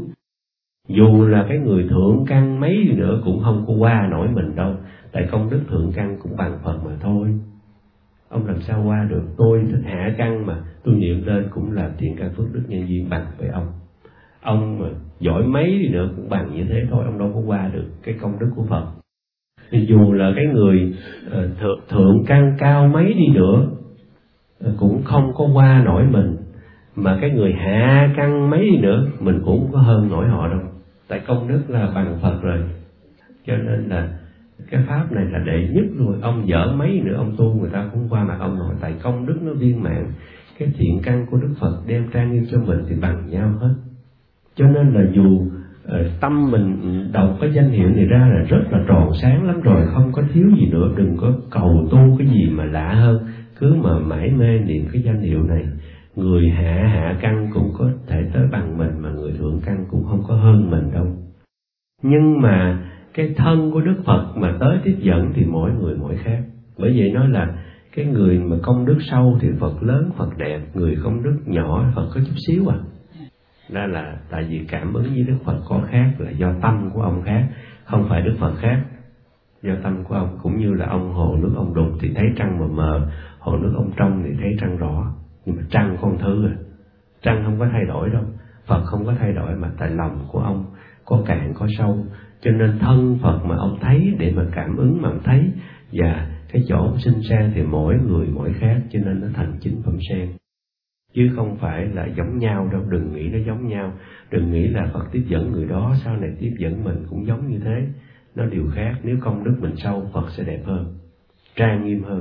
Dù là cái người thượng căn mấy đi nữa cũng không có qua nổi mình đâu, tại công đức thượng căn cũng bằng Phật mà thôi. Ông làm sao qua được? Tôi thích hạ căn mà tôi niệm lên cũng là thiện căn phước đức nhân duyên bằng với ông. Ông mà giỏi mấy đi nữa cũng bằng như thế thôi, ông đâu có qua được cái công đức của Phật. Thì dù là cái người uh, thượng, thượng căn cao mấy đi nữa uh, cũng không có qua nổi mình, mà cái người hạ căn mấy đi nữa mình cũng không có hơn nổi họ đâu, tại công đức là bằng Phật rồi. Cho nên là cái pháp này là đệ nhất luôn. Ông dở mấy nữa ông tu người ta cũng qua mặt ông nổi, tại công đức nó viên mãn. Cái thiện căn của Đức Phật đem trang nghiêm cho mình thì bằng nhau hết. Cho nên là dù uh, tâm mình đọc cái danh hiệu này ra là rất là tròn sáng lắm rồi, không có thiếu gì nữa. Đừng có cầu tu cái gì mà lạ hơn, cứ mà mãi mê niệm cái danh hiệu này. Người hạ hạ căn cũng có thể tới bằng mình, mà người thượng căn cũng không có hơn mình đâu. Nhưng mà cái thân của Đức Phật mà tới tiếp dẫn thì mỗi người mỗi khác. Bởi vậy nói là cái người mà công đức sâu thì Phật lớn, Phật đẹp. Người công đức nhỏ, Phật có chút xíu à. Đó là tại vì cảm ứng với Đức Phật có khác, là do tâm của ông khác, không phải Đức Phật khác. Do tâm của ông, cũng như là ông hồ nước ông đục thì thấy trăng mờ mờ, hồ nước ông trong thì thấy trăng rõ. Nhưng mà trăng có một thứ à, trăng không có thay đổi đâu. Phật không có thay đổi, mà tại lòng của ông có cạn có sâu. Cho nên thân Phật mà ông thấy để mà cảm ứng mà ông thấy, và cái chỗ ông sinh ra thì mỗi người mỗi khác, cho nên nó thành chính phẩm sen. Chứ không phải là giống nhau đâu, đừng nghĩ nó giống nhau. Đừng nghĩ là Phật tiếp dẫn người đó, sau này tiếp dẫn mình cũng giống như thế. Nó đều khác. Nếu công đức mình sâu, Phật sẽ đẹp hơn, trang nghiêm hơn.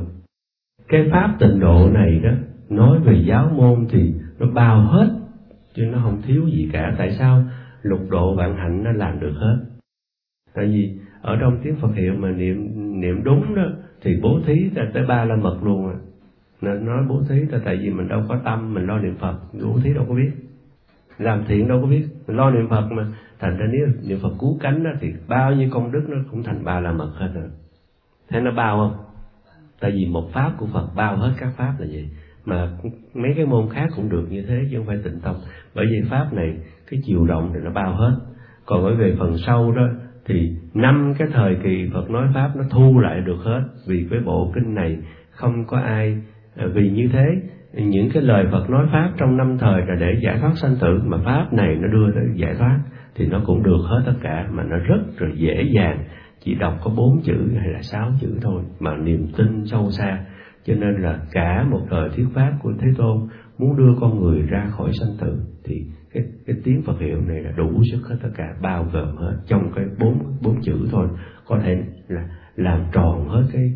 Cái pháp tịnh độ này đó, nói về giáo môn thì nó bao hết, chứ nó không thiếu gì cả. Tại sao? Lục độ vạn hạnh nó làm được hết. Tại vì ở trong tiếng Phật hiệu mà niệm niệm đúng đó thì bố thí ta tới ba la mật luôn à. Nên nói bố thí ta, tại vì mình đâu có tâm mình lo niệm Phật, bố thí đâu có biết, làm thiện đâu có biết, mình lo niệm Phật mà. Thành ra nếu niệm Phật cứu cánh đó thì bao nhiêu công đức nó cũng thành ba la mật hết rồi. Thế nó bao không? Tại vì một pháp của Phật bao hết các pháp là vậy. Mà mấy cái môn khác cũng được như thế, chứ không phải Tịnh Tông. Bởi vì pháp này cái chiều rộng thì nó bao hết. Còn bởi về phần sâu đó thì năm cái thời kỳ Phật nói pháp nó thu lại được hết. Vì cái bộ kinh này không có ai, vì như thế những cái lời Phật nói pháp trong năm thời là để giải thoát sanh tử, mà pháp này nó đưa tới giải thoát thì nó cũng được hết tất cả, mà nó rất là dễ dàng. Chỉ đọc có bốn chữ hay là sáu chữ thôi mà niềm tin sâu xa. Cho nên là cả một đời thuyết pháp của Thế Tôn muốn đưa con người ra khỏi sanh tử thì cái cái tiếng Phật hiệu này là đủ sức hết tất cả, bao gồm hết trong cái bốn bốn chữ thôi, có thể là làm tròn hết cái,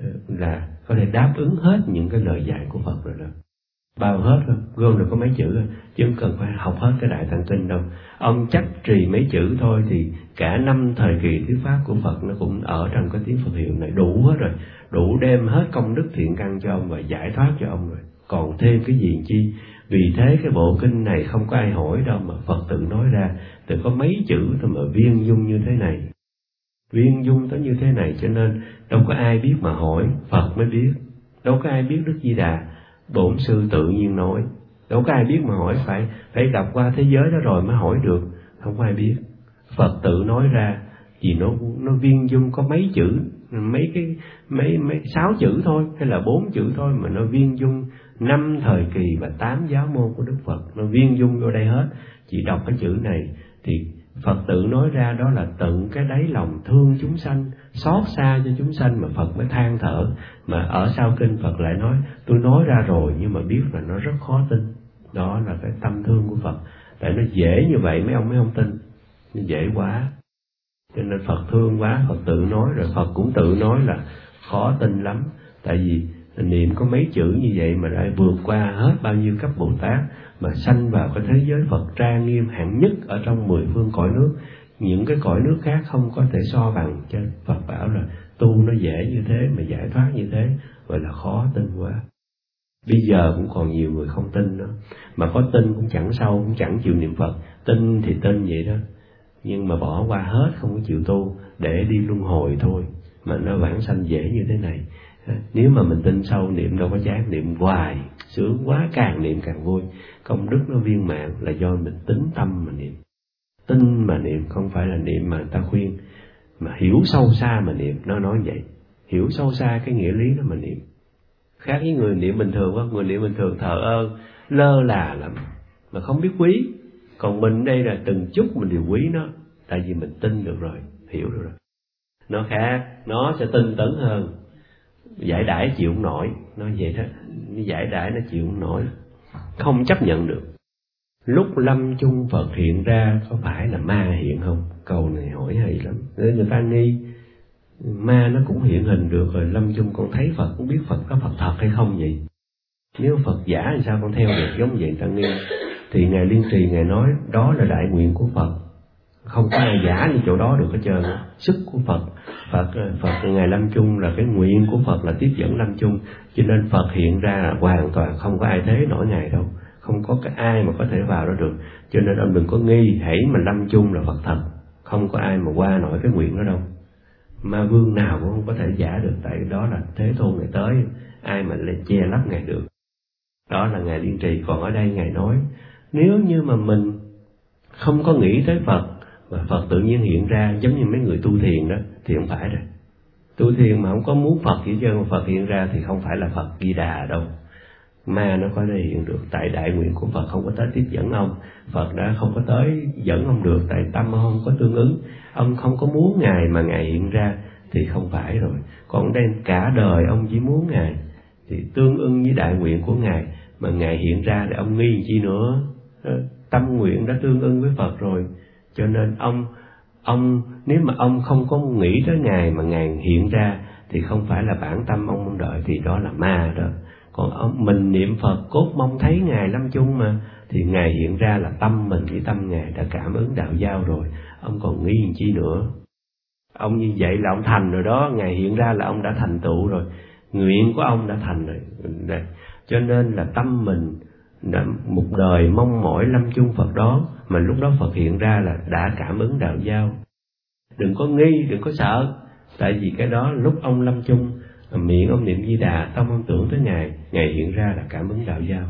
là có thể đáp ứng hết những cái lời dạy của Phật rồi đó. Bao hết thôi, gom được có mấy chữ thôi, chứ không cần phải học hết cái Đại Tạng Kinh đâu. Ông chắc trì mấy chữ thôi thì cả năm thời kỳ thuyết pháp của Phật nó cũng ở trong cái tiếng Phật hiệu này đủ hết rồi, đủ đem hết công đức thiện căn cho ông và giải thoát cho ông rồi. Còn thêm cái gì chi? Vì thế cái bộ kinh này không có ai hỏi đâu mà Phật tự nói ra, từ có mấy chữ thôi mà viên dung như thế này, viên dung tới như thế này, cho nên đâu có ai biết mà hỏi, Phật mới biết. Đâu có ai biết Đức Di Đà, Bổn Sư tự nhiên nói. Đâu có ai biết mà hỏi, phải phải đọc qua thế giới đó rồi mới hỏi được. không ai biết. Phật tự nói ra vì nó nó viên dung có mấy chữ, mấy cái mấy mấy sáu chữ thôi hay là bốn chữ thôi mà nó viên dung năm thời kỳ và tám giáo môn của Đức Phật, nó viên dung vô đây hết. Chỉ đọc cái chữ này thì Phật tự nói ra đó là tận cái đáy lòng thương chúng sanh, xót xa cho chúng sanh mà Phật mới than thở. Mà ở sau kinh Phật lại nói tôi nói ra rồi nhưng mà biết là nó rất khó tin. Đó là cái tâm thương của Phật. Tại nó dễ như vậy mấy ông mới không tin, nó dễ quá. Cho nên Phật thương quá, Phật tự nói rồi Phật cũng tự nói là khó tin lắm. Tại vì niệm có mấy chữ như vậy mà đã vượt qua hết bao nhiêu cấp Bồ Tát, mà sanh vào cái thế giới Phật trang nghiêm hạng nhất ở trong mười phương cõi nước. Những cái cõi nước khác không có thể so bằng. Cho Phật bảo là tu nó dễ như thế mà giải thoát như thế, gọi là khó tin quá. Bây giờ cũng còn nhiều người không tin đó, mà có tin cũng chẳng sâu, cũng chẳng chịu niệm Phật. Tin thì tin vậy đó, nhưng mà bỏ qua hết, không có chịu tu để đi luân hồi thôi, mà nó vãng sanh dễ như thế này. Nếu mà mình tin sâu niệm đâu có chán, niệm hoài sướng quá, càng niệm càng vui, công đức nó viên mãn là do mình tính tâm mà niệm. Tin mà niệm, không phải là niệm mà người ta khuyên, mà hiểu sâu xa mà niệm. Nó nói vậy, hiểu sâu xa cái nghĩa lý đó mà niệm. Khác với người niệm bình thường quá, người niệm bình thường thờ ơ, lơ là lắm, mà không biết quý. Còn mình đây là từng chút mình đều quý nó, tại vì mình tin được rồi, hiểu được rồi. Nó khác, nó sẽ tinh tấn hơn. Giải đãi chịu không nổi, nó vậy đó, giải đãi nó chịu không nổi, không chấp nhận được. Lúc lâm chung Phật hiện ra có phải là ma hiện không? Câu này hỏi hay lắm. Nên người ta nghi ma nó cũng hiện hình được rồi, lâm chung con thấy Phật, cũng biết Phật có Phật thật hay không vậy? Nếu Phật giả thì sao con theo được? Giống vậy người ta nghi. Thì Ngài Liên Trì Ngài nói đó là đại nguyện của Phật, không có ai giả như chỗ đó được hết trơn. Sức của Phật, Phật Phật Ngài lâm chung là cái nguyện của Phật là tiếp dẫn lâm chung, cho nên Phật hiện ra là hoàn toàn không có ai thế nổi Ngài đâu, không có cái ai mà có thể vào đó được. Cho nên ông đừng có nghi, hãy mà lâm chung là Phật thật, không có ai mà qua nổi cái nguyện đó đâu. Ma vương nào cũng không có thể giả được, tại đó là Thế Tôn Ngài tới, ai mà lại che lấp Ngài được. Đó là Ngài Liên Trì. Còn ở đây Ngài nói nếu như mà mình không có nghĩ tới Phật mà Phật tự nhiên hiện ra, giống như mấy người tu thiền đó, thì không phải rồi. Tu thiền mà không có muốn Phật gì chứ, mà Phật hiện ra thì không phải là Phật Di Đà đâu. Ma nó có thể hiện được, tại đại nguyện của Phật không có tới tiếp dẫn ông. Phật đã không có tới dẫn ông được, tại tâm ông không có tương ứng. Ông không có muốn Ngài mà Ngài hiện ra thì không phải rồi. Còn đây cả đời ông chỉ muốn Ngài thì tương ưng với đại nguyện của Ngài, mà Ngài hiện ra để ông nghi chi nữa. Tâm nguyện đã tương ưng với Phật rồi, cho nên ông ông nếu mà ông không có nghĩ tới Ngài mà Ngài hiện ra thì không phải là bản tâm ông mong đợi, thì đó là ma đó. Còn ông, mình niệm Phật cốt mong thấy Ngài lâm chung mà, thì Ngài hiện ra là tâm mình với tâm Ngài đã cảm ứng đạo giao rồi, ông còn nghi chi nữa. Ông như vậy là ông thành rồi đó, Ngài hiện ra là ông đã thành tựu rồi, nguyện của ông đã thành rồi. Cho nên là tâm mình đã một đời mong mỏi lâm chung Phật đó, mà lúc đó Phật hiện ra là đã cảm ứng đạo giao. Đừng có nghi, đừng có sợ, tại vì cái đó lúc ông lâm chung, miệng ông niệm Di Đà, tâm ông tưởng tới Ngài, Ngài hiện ra là cảm ứng đạo giao.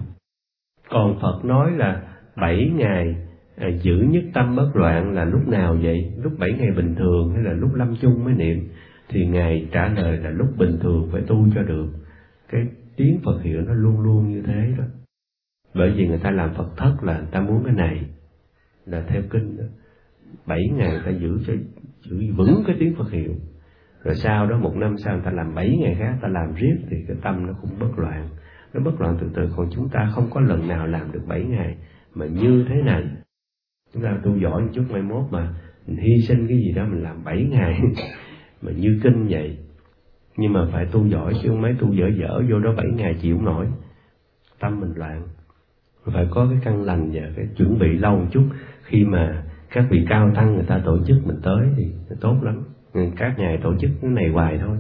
Còn Phật nói là bảy ngày à, giữ nhất tâm bất loạn là lúc nào vậy? Lúc bảy ngày bình thường hay là lúc lâm chung mới niệm? Thì Ngài trả lời là lúc bình thường phải tu cho được. Cái tiếng Phật hiệu nó luôn luôn như thế đó. Bởi vì người ta làm Phật thất là người ta muốn cái này, là theo kinh đó. Bảy ngày người ta giữ cho giữ vững cái tiếng Phật hiệu. Rồi sau đó một năm sau người ta làm bảy ngày khác, ta làm riết thì cái tâm nó cũng bất loạn. Nó bất loạn từ từ, còn chúng ta không có lần nào làm được bảy ngày mà như thế này. Chúng ta tu giỏi một chút, mai mốt mà mình hy sinh cái gì đó mình làm bảy ngày mà như kinh vậy. Nhưng mà phải tu giỏi chứ không mấy tu dở dở vô đó bảy ngày chịu không nổi, tâm mình loạn. Phải có cái căn lành và cái chuẩn bị lâu một chút. Khi mà các vị cao tăng người ta tổ chức mình tới thì tốt lắm. Các ngày tổ chức cái này hoài thôi.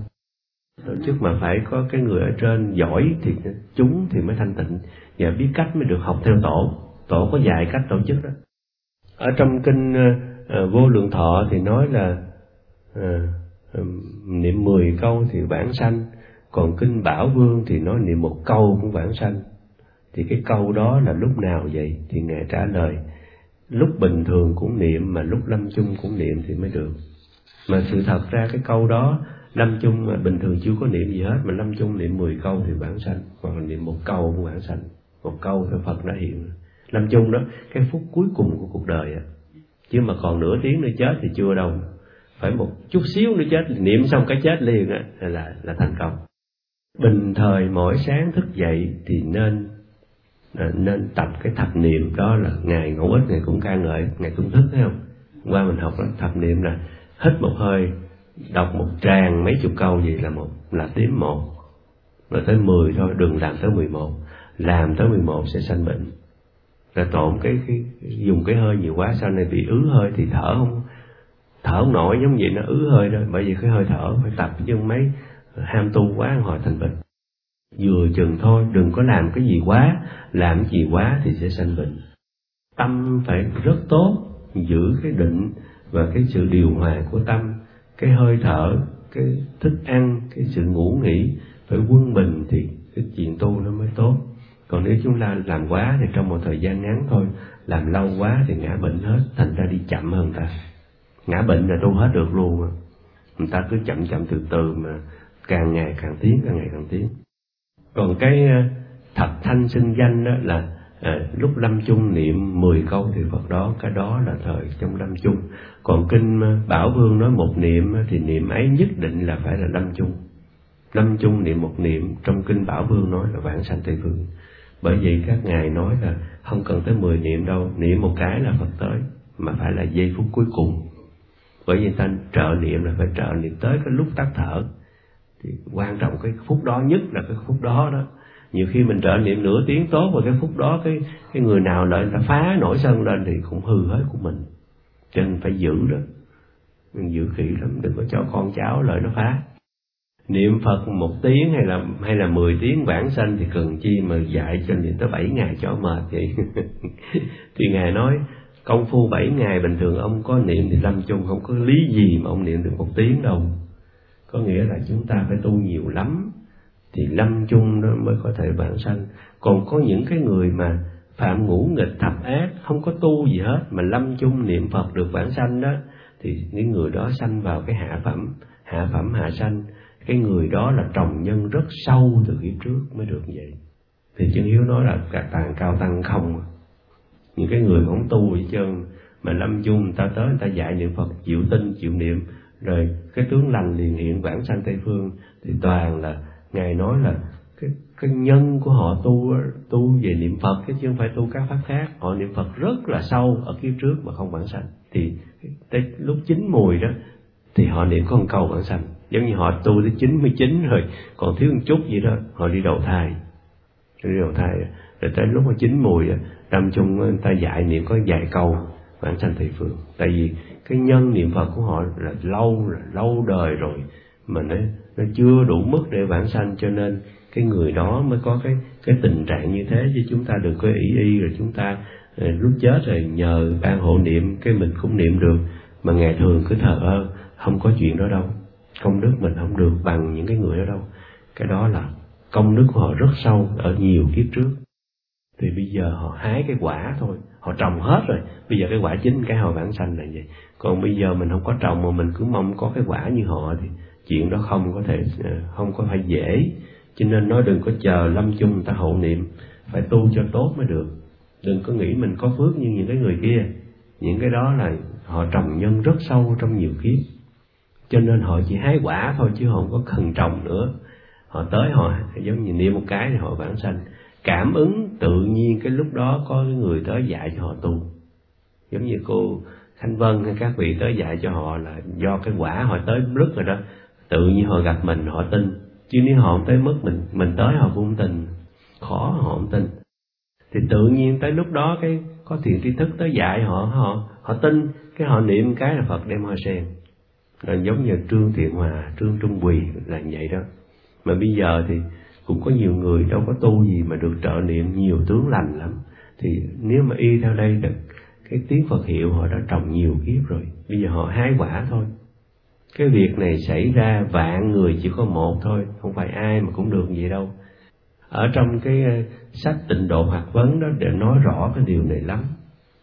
Tổ chức mà phải có cái người ở trên giỏi thì chúng thì mới thanh tịnh, và biết cách mới được học theo tổ. Tổ có dạy cách tổ chức đó. Ở trong kinh uh, Vô Lượng Thọ thì nói là uh, uh, niệm mười câu thì vãng sanh. Còn kinh Bảo Vương thì nói niệm một câu cũng vãng sanh. Thì cái câu đó là lúc nào vậy? Thì Ngài trả lời lúc bình thường cũng niệm mà lúc lâm chung cũng niệm thì mới được. Mà sự thật ra cái câu đó lâm chung mà bình thường chưa có niệm gì hết, mà lâm chung niệm mười câu thì vãng sanh, hoặc là niệm một câu cũng vãng sanh, một câu thì Phật đã hiện. Lâm chung đó cái phút cuối cùng của cuộc đời á, chứ mà còn nửa tiếng nữa chết thì chưa đâu, phải một chút xíu nữa chết, niệm xong cái chết liền á là là thành công. Bình thời mỗi sáng thức dậy thì nên à, nên tập cái thập niệm đó, là ngày ngẫu ích, ngày cũng ca ngợi, ngày cũng thức, thấy không? Qua mình học đó, thập niệm là hít một hơi, đọc một tràng mấy chục câu gì là một, là đếm một, rồi tới mười thôi, đừng làm tới mười một, làm tới mười một sẽ sanh bệnh. Là tổn cái, cái dùng cái hơi nhiều quá, sau này bị ứ hơi thì thở không thở không nổi, giống vậy nó ứ hơi đó, bởi vì cái hơi thở phải tập, chứ mấy ham tu quá hồi thành bệnh. Vừa chừng thôi, đừng có làm cái gì quá, làm cái gì quá thì sẽ sanh bệnh. Tâm phải rất tốt, giữ cái định và cái sự điều hòa của tâm, cái hơi thở, cái thức ăn, cái sự ngủ nghỉ phải quân bình thì cái chuyện tu nó mới tốt. Còn nếu chúng ta làm quá thì trong một thời gian ngắn thôi, làm lâu quá thì ngã bệnh hết, thành ra đi chậm hơn ta. Ngã bệnh là tu hết được luôn mà. Người ta cứ chậm chậm từ từ mà càng ngày càng tiến, càng ngày càng tiến. Còn cái thập thanh sinh danh đó là à, lúc lâm chung niệm mười câu thì Phật đó, cái đó là thời trong lâm chung. Còn kinh Bảo Vương nói một niệm thì niệm ấy nhất định là phải là lâm chung. Lâm chung niệm một niệm, trong kinh Bảo Vương nói là vãng sanh Tây Phương. Bởi vậy các ngài nói là không cần tới mười niệm đâu, niệm một cái là Phật tới, mà phải là giây phút cuối cùng. Bởi vì ta trợ niệm là phải trợ niệm tới cái lúc tắt thở. Thì quan trọng cái phút đó nhất là cái phút đó đó. Nhiều khi mình trợ niệm nửa tiếng tốt, và cái phút đó cái cái người nào lại ta phá nổi sân lên thì cũng hư hết của mình. Cho nên phải giữ đó, mình giữ kỹ lắm, đừng có cho con cháu lợi nó phá. Niệm Phật một tiếng hay là hay là mười tiếng vãng sanh thì cần chi mà dạy cho niệm tới bảy ngày cho mệt vậy. Thì ngài nói công phu bảy ngày bình thường ông có niệm thì lâm chung không có lý gì mà ông niệm được một tiếng đâu. Có nghĩa là chúng ta phải tu nhiều lắm thì lâm chung nó mới có thể vãng sanh. Còn có những cái người mà phạm ngũ nghịch thập ác, không có tu gì hết mà lâm chung niệm Phật được vãng sanh đó, thì những người đó sanh vào cái hạ phẩm, hạ phẩm hạ sanh. Cái người đó là trồng nhân rất sâu từ kiếp trước mới được vậy. Thì Chân Hiếu nói là cả tàn cao tăng không. Những cái người không tu gì trơn mà lâm chung người ta tới người ta dạy niệm Phật chịu tin chịu niệm, rồi cái tướng lành liền hiện vãng sanh Tây Phương, thì toàn là ngài nói là cái cái nhân của họ tu tu về niệm Phật chứ không phải tu các pháp khác. Họ niệm Phật rất là sâu ở kiếp trước mà không vãng sanh, thì tới lúc chín mùi đó thì họ niệm có một câu vãng sanh. Giống như họ tu tới chín mươi chín rồi còn thiếu một chút gì đó, họ đi đầu thai, đi đầu thai rồi tới lúc mà chín mùi lâm chung người ta dạy niệm có vài câu vãng sanh Tây Phương. Tại vì cái nhân niệm Phật của họ là lâu là lâu đời rồi mà nó nó chưa đủ mức để vãng sanh, cho nên cái người đó mới có cái cái tình trạng như thế. Chứ chúng ta đừng có ỷ y rồi chúng ta lúc chết rồi nhờ ban hộ niệm cái mình cũng niệm được, mà ngày thường cứ thờ ơ, không có chuyện đó đâu. Công đức mình không được bằng những cái người đó đâu. Cái đó là công đức của họ rất sâu ở nhiều kiếp trước. Thì bây giờ họ hái cái quả thôi, họ trồng hết rồi, bây giờ cái quả chín cái họ vãng sanh là vậy. Còn bây giờ mình không có trồng mà mình cứ mong có cái quả như họ thì chuyện đó không có thể, không có phải dễ. Cho nên nói đừng có chờ lâm chung người ta hộ niệm, phải tu cho tốt mới được. Đừng có nghĩ mình có phước như những cái người kia. Những cái đó là họ trồng nhân rất sâu trong nhiều kiếp, cho nên họ chỉ hái quả thôi chứ họ không có cần trồng nữa. Họ tới họ giống như niệm một cái thì họ vãng sanh. Cảm ứng tự nhiên cái lúc đó có cái người tới dạy cho họ tu. Giống như cô Thanh Vân hay các vị tới dạy cho họ là do cái quả họ tới mức rồi đó. Tự nhiên họ gặp mình họ tin. Chứ nếu họ không tới mức mình mình tới họ cũng không tin. Khó họ không tin. Thì tự nhiên tới lúc đó cái có thiện tri thức tới dạy họ, họ họ tin, cái họ niệm cái là Phật đem hoa sen. Rồi giống như Trương Thiện Hòa, Trương Trung Quỳ là vậy đó. Mà bây giờ thì cũng có nhiều người đâu có tu gì mà được trợ niệm nhiều tướng lành lắm. Thì nếu mà y theo đây được cái tiếng Phật hiệu họ đã trồng nhiều kiếp rồi, bây giờ họ hái quả thôi. Cái việc này xảy ra vạn người chỉ có một thôi, không phải ai mà cũng được vậy đâu. Ở trong cái sách Tịnh Độ Hoạt Vấn đó để nói rõ cái điều này lắm.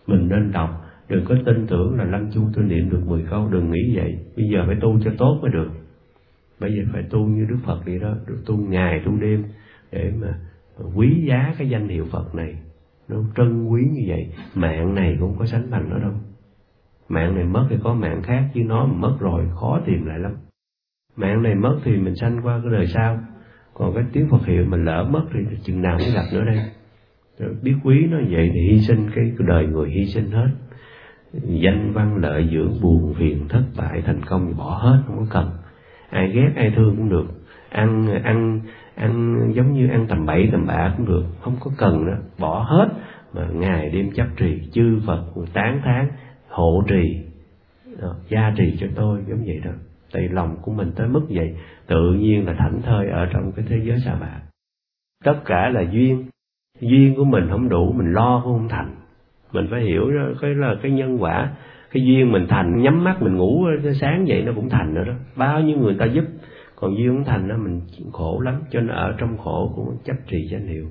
Mình nên đọc, đừng có tin tưởng là Lăng Chu tôi niệm được mười câu, đừng nghĩ vậy. Bây giờ phải tu cho tốt mới được. Bây giờ phải tu như Đức Phật vậy đó, được tu ngày tu đêm để mà quý giá cái danh hiệu Phật này. Nó trân quý như vậy, mạng này cũng có sánh bằng nó đâu. Mạng này mất thì có mạng khác, chứ nó mà mất rồi khó tìm lại lắm. Mạng này mất thì mình sanh qua cái đời sau, còn cái tiếng Phật hiệu mình lỡ mất thì chừng nào mới gặp nữa đây. Rồi biết quý nó vậy thì hy sinh, cái đời người hy sinh hết. Danh văn lợi dưỡng, buồn phiền thất bại thành công thì bỏ hết, không có cần. Ai ghét ai thương cũng được, ăn ăn ăn giống như ăn tầm bậy tầm bạ cũng được, không có cần đó, bỏ hết. Mà ngày đêm chấp trì, chư Phật tán thán hộ trì, đó, gia trì cho tôi, giống vậy đó. Tại lòng của mình tới mức vậy, tự nhiên là thảnh thơi ở trong cái thế giới sa bạc. Tất cả là duyên, duyên của mình không đủ, mình lo cũng không thành. Mình phải hiểu đó, cái là cái nhân quả, cái duyên mình thành, nhắm mắt mình ngủ sáng dậy nó cũng thành rồi đó. Bao nhiêu người ta giúp, còn duyên không thành đó mình khổ lắm, cho nên ở trong khổ cũng chấp trì danh hiệu.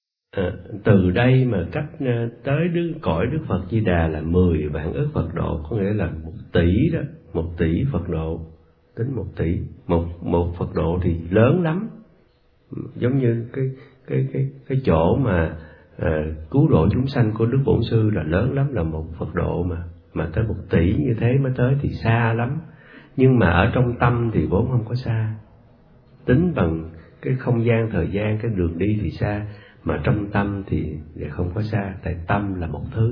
À, từ đây mà cách tới đức cõi Đức Phật Di Đà là mười vạn ức Phật độ, có nghĩa là một tỷ đó, một tỷ Phật độ, tính một tỷ, một một Phật độ thì lớn lắm, giống như cái cái cái cái chỗ mà à, cứu độ chúng sanh của Đức Bổn Sư là lớn lắm, là một Phật độ mà mà tới một tỷ như thế mới tới thì xa lắm. Nhưng mà ở trong tâm thì vốn không có xa, tính bằng cái không gian thời gian, cái đường đi thì xa, mà trong tâm thì không có xa, tại tâm là một thứ.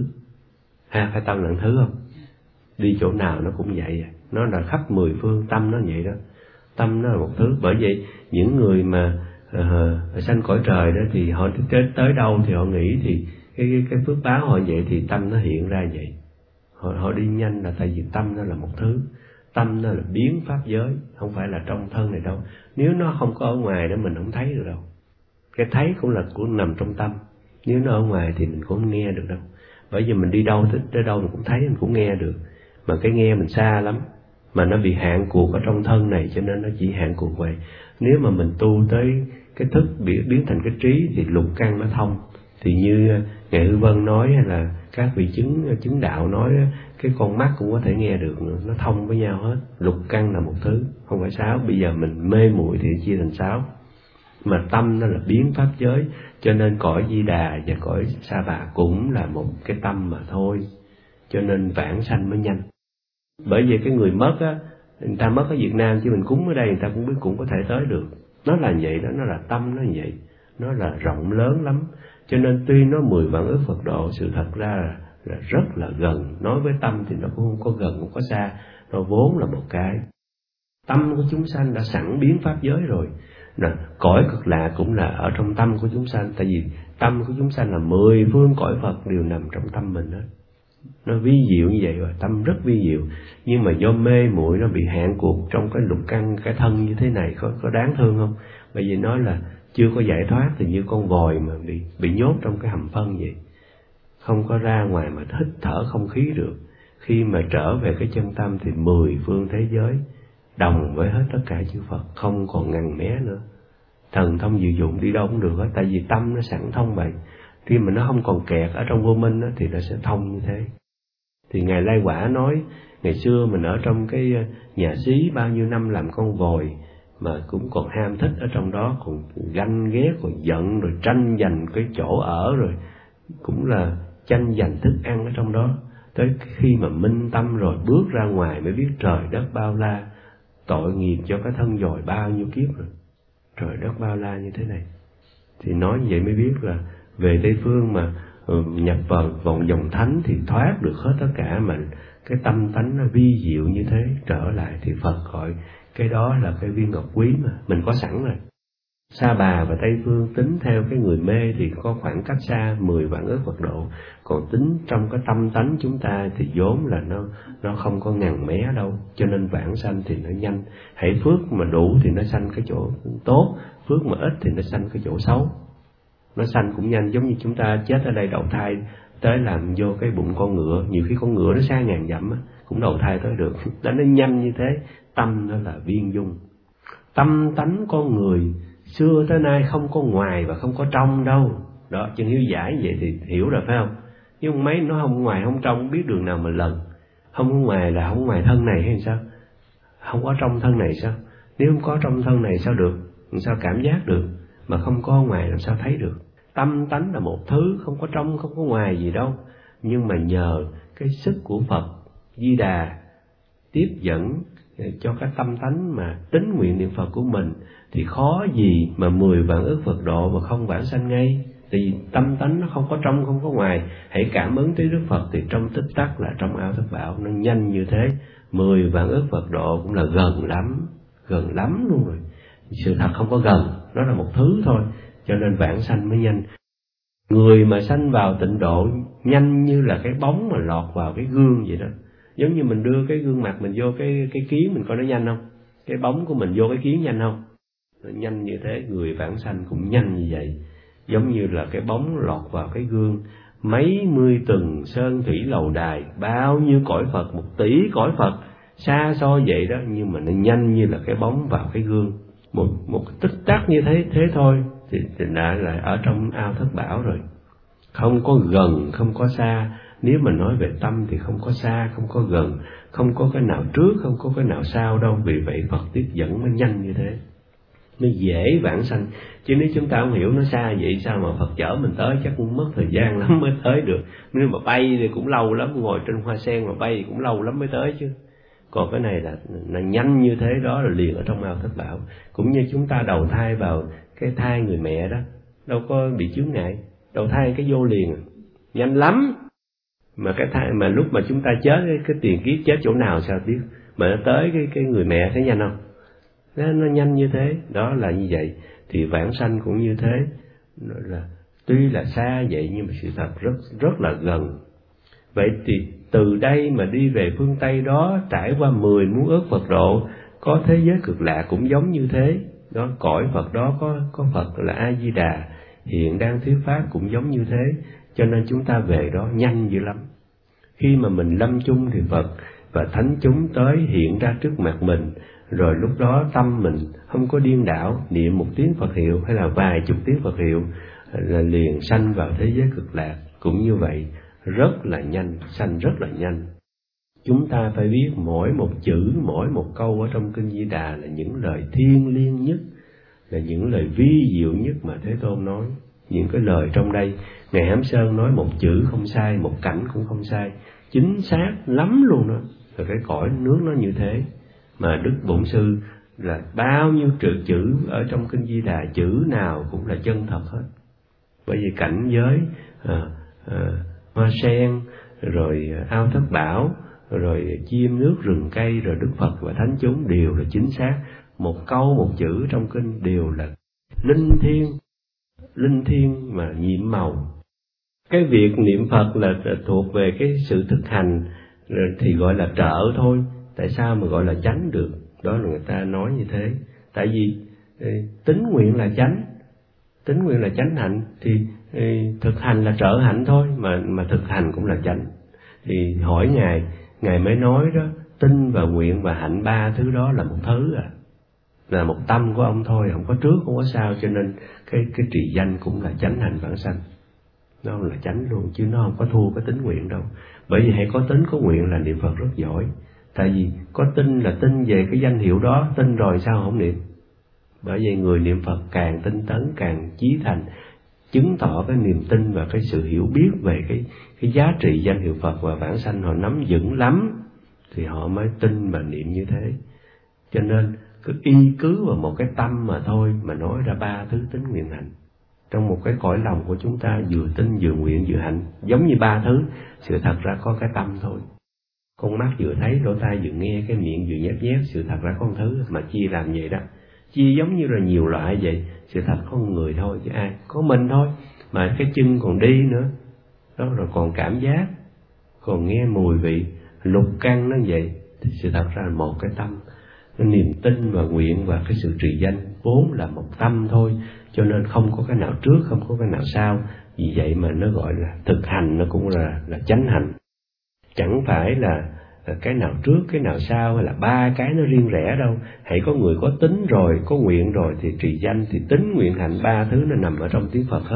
Ha, phải tâm là một thứ không? Đi chỗ nào nó cũng vậy, nó là khắp mười phương, tâm nó vậy đó. Tâm nó là một thứ, bởi vậy những người mà uh, sanh cõi trời đó thì họ tới, tới đâu thì họ nghĩ thì cái, cái, cái phước báo họ vậy thì tâm nó hiện ra vậy. Họ, họ đi nhanh là tại vì tâm nó là một thứ. Tâm nó là biến pháp giới, không phải là trong thân này đâu. Nếu nó không có ở ngoài đó mình không thấy được đâu. Cái thấy cũng là cũng nằm trong tâm. Nếu nó ở ngoài thì mình cũng không nghe được đâu. Bởi vì mình đi đâu tới đâu mình cũng thấy, mình cũng nghe được. Mà cái nghe mình xa lắm, mà nó bị hạn cuộc ở trong thân này, cho nên nó chỉ hạn cuộc vậy. Nếu mà mình tu tới cái thức biến thành cái trí thì lục căn nó thông. Thì như Ngài Hư Vân nói, hay là các vị chứng chứng đạo nói, cái con mắt cũng có thể nghe được nữa, nó thông với nhau hết. Lục căn là một thứ, không phải sáu. Bây giờ mình mê muội thì chia thành sáu. Mà tâm nó là biến pháp giới, cho nên cõi Di Đà và cõi Sa Bà cũng là một cái tâm mà thôi. Cho nên vãng sanh mới nhanh. Bởi vì cái người mất á, người ta mất ở Việt Nam chứ mình cúng ở đây người ta cũng biết cũng có thể tới được. Nó là vậy đó, nó là tâm nó vậy, nó là rộng lớn lắm. Cho nên tuy nó mười vạn ức Phật độ, sự thật ra là, là rất là gần. Nói với tâm thì nó cũng không có gần, không có xa, nó vốn là một cái. Tâm của chúng sanh đã sẵn biến pháp giới rồi. Nè, cõi Cực Lạc cũng là ở trong tâm của chúng sanh, tại vì tâm của chúng sanh là mười phương cõi Phật đều nằm trong tâm mình đó. Nó vi diệu như vậy rồi, tâm rất vi diệu. Nhưng mà do mê muội nó bị hạn cuộc trong cái lục căn, cái thân như thế này, có, có đáng thương không? Bởi vì nói là chưa có giải thoát thì như con vòi mà bị, bị nhốt trong cái hầm phân vậy. Không có ra ngoài mà hít thở không khí được. Khi mà trở về cái chân tâm thì mười phương thế giới đồng với hết tất cả chư Phật, không còn ngần mé nữa. Thần thông diệu dụng đi đâu cũng được hết, tại vì tâm nó sẵn thông vậy. Khi mà nó không còn kẹt ở trong vô minh đó, thì nó sẽ thông như thế. Thì Ngài Lai Quả nói, ngày xưa mình ở trong cái nhà xí bao nhiêu năm làm con vòi, mà cũng còn ham thích ở trong đó, còn ganh ghét, còn giận, rồi tranh giành cái chỗ ở, rồi cũng là tranh giành thức ăn ở trong đó. Tới khi mà minh tâm rồi bước ra ngoài mới biết trời đất bao la, tội nghiệp cho cái thân dòi bao nhiêu kiếp rồi. Trời đất bao la như thế này. Thì nói như vậy mới biết là về Tây Phương mà nhập vào vòng dòng thánh thì thoát được hết tất cả, mà cái tâm tánh nó vi diệu như thế trở lại thì Phật gọi cái đó là cái viên ngọc quý mà mình có sẵn rồi. Sa Bà và Tây Phương tính theo cái người mê thì có khoảng cách xa mười vạn ức Phật độ, còn tính trong cái tâm tánh chúng ta thì vốn là nó nó không có ngần mé đâu, cho nên vãng sanh thì nó nhanh. Hãy phước mà đủ thì nó sanh cái chỗ tốt, phước mà ít thì nó sanh cái chỗ xấu. Nó sanh cũng nhanh, giống như chúng ta chết ở đây đậu thai tới làm vô cái bụng con ngựa, nhiều khi con ngựa nó xa ngàn dặm á, cũng đậu thai tới được. Đó, nó nhanh như thế. Tâm nó là viên dung. Tâm tánh con người xưa tới nay không có ngoài và không có trong đâu. Đó, chân hiếu giải vậy thì hiểu rồi phải không? Nhưng mấy nó không ngoài không trong, biết đường nào mà lần. Không ngoài là không ngoài thân này hay sao? Không có trong thân này sao? Nếu không có trong thân này sao được? Làm sao cảm giác được? Mà không có ngoài làm sao thấy được? Tâm tánh là một thứ, không có trong, không có ngoài gì đâu. Nhưng mà nhờ cái sức của Phật Di Đà tiếp dẫn cho cái tâm tánh mà tín nguyện niệm Phật của mình, thì khó gì mà mười vạn ức Phật độ mà không vãng sanh ngay. Thì tâm tánh nó không có trong không có ngoài. Hãy cảm ứng tới Đức Phật thì trong tích tắc là trong ao thất bảo, nó nhanh như thế. Mười vạn ức Phật độ cũng là gần lắm, gần lắm luôn rồi. Sự thật không có gần, nó là một thứ thôi, cho nên vãng sanh mới nhanh. Người mà sanh vào tịnh độ nhanh như là cái bóng mà lọt vào cái gương vậy đó. Giống như mình đưa cái gương mặt mình vô cái cái kiến, mình coi nó nhanh không? Cái bóng của mình vô cái kiến nhanh không? Nó nhanh như thế, người vãng sanh cũng nhanh như vậy. Giống như là cái bóng lọt vào cái gương. Mấy mươi tầng sơn thủy lầu đài, bao nhiêu cõi Phật, một tỷ cõi Phật xa xôi vậy đó, nhưng mà nó nhanh như là cái bóng vào cái gương. Một một tích tắc như thế thế thôi thì, thì đã là ở trong ao thất bảo rồi. Không có gần, không có xa. Nếu mà nói về tâm thì không có xa, không có gần, không có cái nào trước, không có cái nào sau đâu. Vì vậy Phật tiếp dẫn mới nhanh như thế, mới dễ vãng sanh. Chứ nếu chúng ta không hiểu nó xa vậy, sao mà Phật chở mình tới, chắc cũng mất thời gian lắm mới tới được. Nếu mà bay thì cũng lâu lắm, ngồi trên hoa sen mà bay cũng lâu lắm mới tới chứ. Còn cái này là, là nhanh như thế đó, là liền ở trong ao thất bảo. Cũng như chúng ta đầu thai vào cái thai người mẹ đó, đâu có bị chướng ngại, đầu thai cái vô liền, nhanh lắm. Mà cái thai mà lúc mà chúng ta chết, cái, cái tiền kiếp chết chỗ nào sao biết, mà nó tới cái cái người mẹ thấy nhanh không? Nó, nó nhanh như thế, đó là như vậy. Thì vãng sanh cũng như thế, là tuy là xa vậy nhưng mà sự thật rất rất là gần. Vậy thì từ đây mà đi về phương Tây đó, trải qua mười muôn ức Phật độ, có thế giới cực lạ cũng giống như thế. Đó, cõi Phật đó có có Phật là A Di Đà hiện đang thuyết pháp cũng giống như thế. Cho nên chúng ta về đó nhanh dữ lắm. Khi mà mình lâm chung thì Phật và thánh chúng tới hiện ra trước mặt mình, rồi lúc đó tâm mình không có điên đảo, niệm một tiếng Phật hiệu hay là vài chục tiếng Phật hiệu là liền sanh vào thế giới cực lạc. Cũng như vậy, rất là nhanh, sanh rất là nhanh. Chúng ta phải biết mỗi một chữ, mỗi một câu ở trong Kinh Di Đà là những lời thiêng liêng nhất, là những lời vi diệu nhất mà Thế Tôn nói. Những cái lời trong đây, Ngài Hám Sơn nói một chữ không sai, một cảnh cũng không sai, chính xác lắm luôn đó. Rồi cái cõi nước nó như thế. Mà Đức Bổn Sư là bao nhiêu trừ chữ ở trong Kinh Di Đà, chữ nào cũng là chân thật hết. Bởi vì cảnh giới à, à, hoa sen, rồi ao thất bảo, rồi chim nước rừng cây, rồi Đức Phật và thánh chúng đều là chính xác. Một câu một chữ trong kinh đều là linh thiêng, linh thiêng mà nhiệm màu. Cái việc niệm Phật là thuộc về cái sự thực hành thì gọi là trợ thôi. Tại sao mà gọi là chánh được? Đó là người ta nói như thế. Tại vì tín nguyện là chánh, tín nguyện là chánh hạnh, thì thực hành là trợ hạnh thôi, mà mà thực hành cũng là chánh. Thì hỏi Ngài, Ngài mới nói đó, tin và nguyện và hạnh ba thứ đó là một thứ à, là một tâm của ông thôi, không có trước không có sau. Cho nên cái cái trì danh cũng là chánh hạnh vãng sanh, nó là chánh luôn, chứ nó không có thua cái tính nguyện đâu. Bởi vì hãy có tính có nguyện là niệm Phật rất giỏi. Tại vì có tin là tin về cái danh hiệu đó, tin rồi sao không niệm. Bởi vậy người niệm Phật càng tinh tấn, càng chí thành, chứng tỏ cái niềm tin và cái sự hiểu biết về cái cái giá trị danh hiệu Phật và vãng sanh họ nắm vững lắm, thì họ mới tin và niệm như thế. Cho nên cứ y cứ vào một cái tâm mà thôi mà nói ra ba thứ tín nguyện hạnh. Trong một cái cõi lòng của chúng ta vừa tin vừa nguyện vừa hạnh, giống như ba thứ, sự thật ra có cái tâm thôi. Con mắt vừa thấy, lỗ tai vừa nghe, cái miệng vừa nhép nhép, sự thật ra có một thứ mà chia làm vậy đó. Chia giống như là nhiều loại vậy, sự thật có một người thôi chứ ai, có mình thôi. Mà cái chân còn đi nữa, đó rồi còn cảm giác, còn nghe mùi vị, lục căn nó vậy, thì sự thật ra là một cái tâm. Cái niềm tin và nguyện và cái sự trì danh vốn là một tâm thôi, cho nên không có cái nào trước, không có cái nào sau. Vì vậy mà nó gọi là thực hành, nó cũng là là chánh hành. Chẳng phải là cái nào trước, cái nào sau, hay là ba cái nó riêng rẽ đâu. Hãy có người có tính rồi, có nguyện rồi thì trì danh, thì tính nguyện hạnh ba thứ nó nằm ở trong tiếng Phật hết.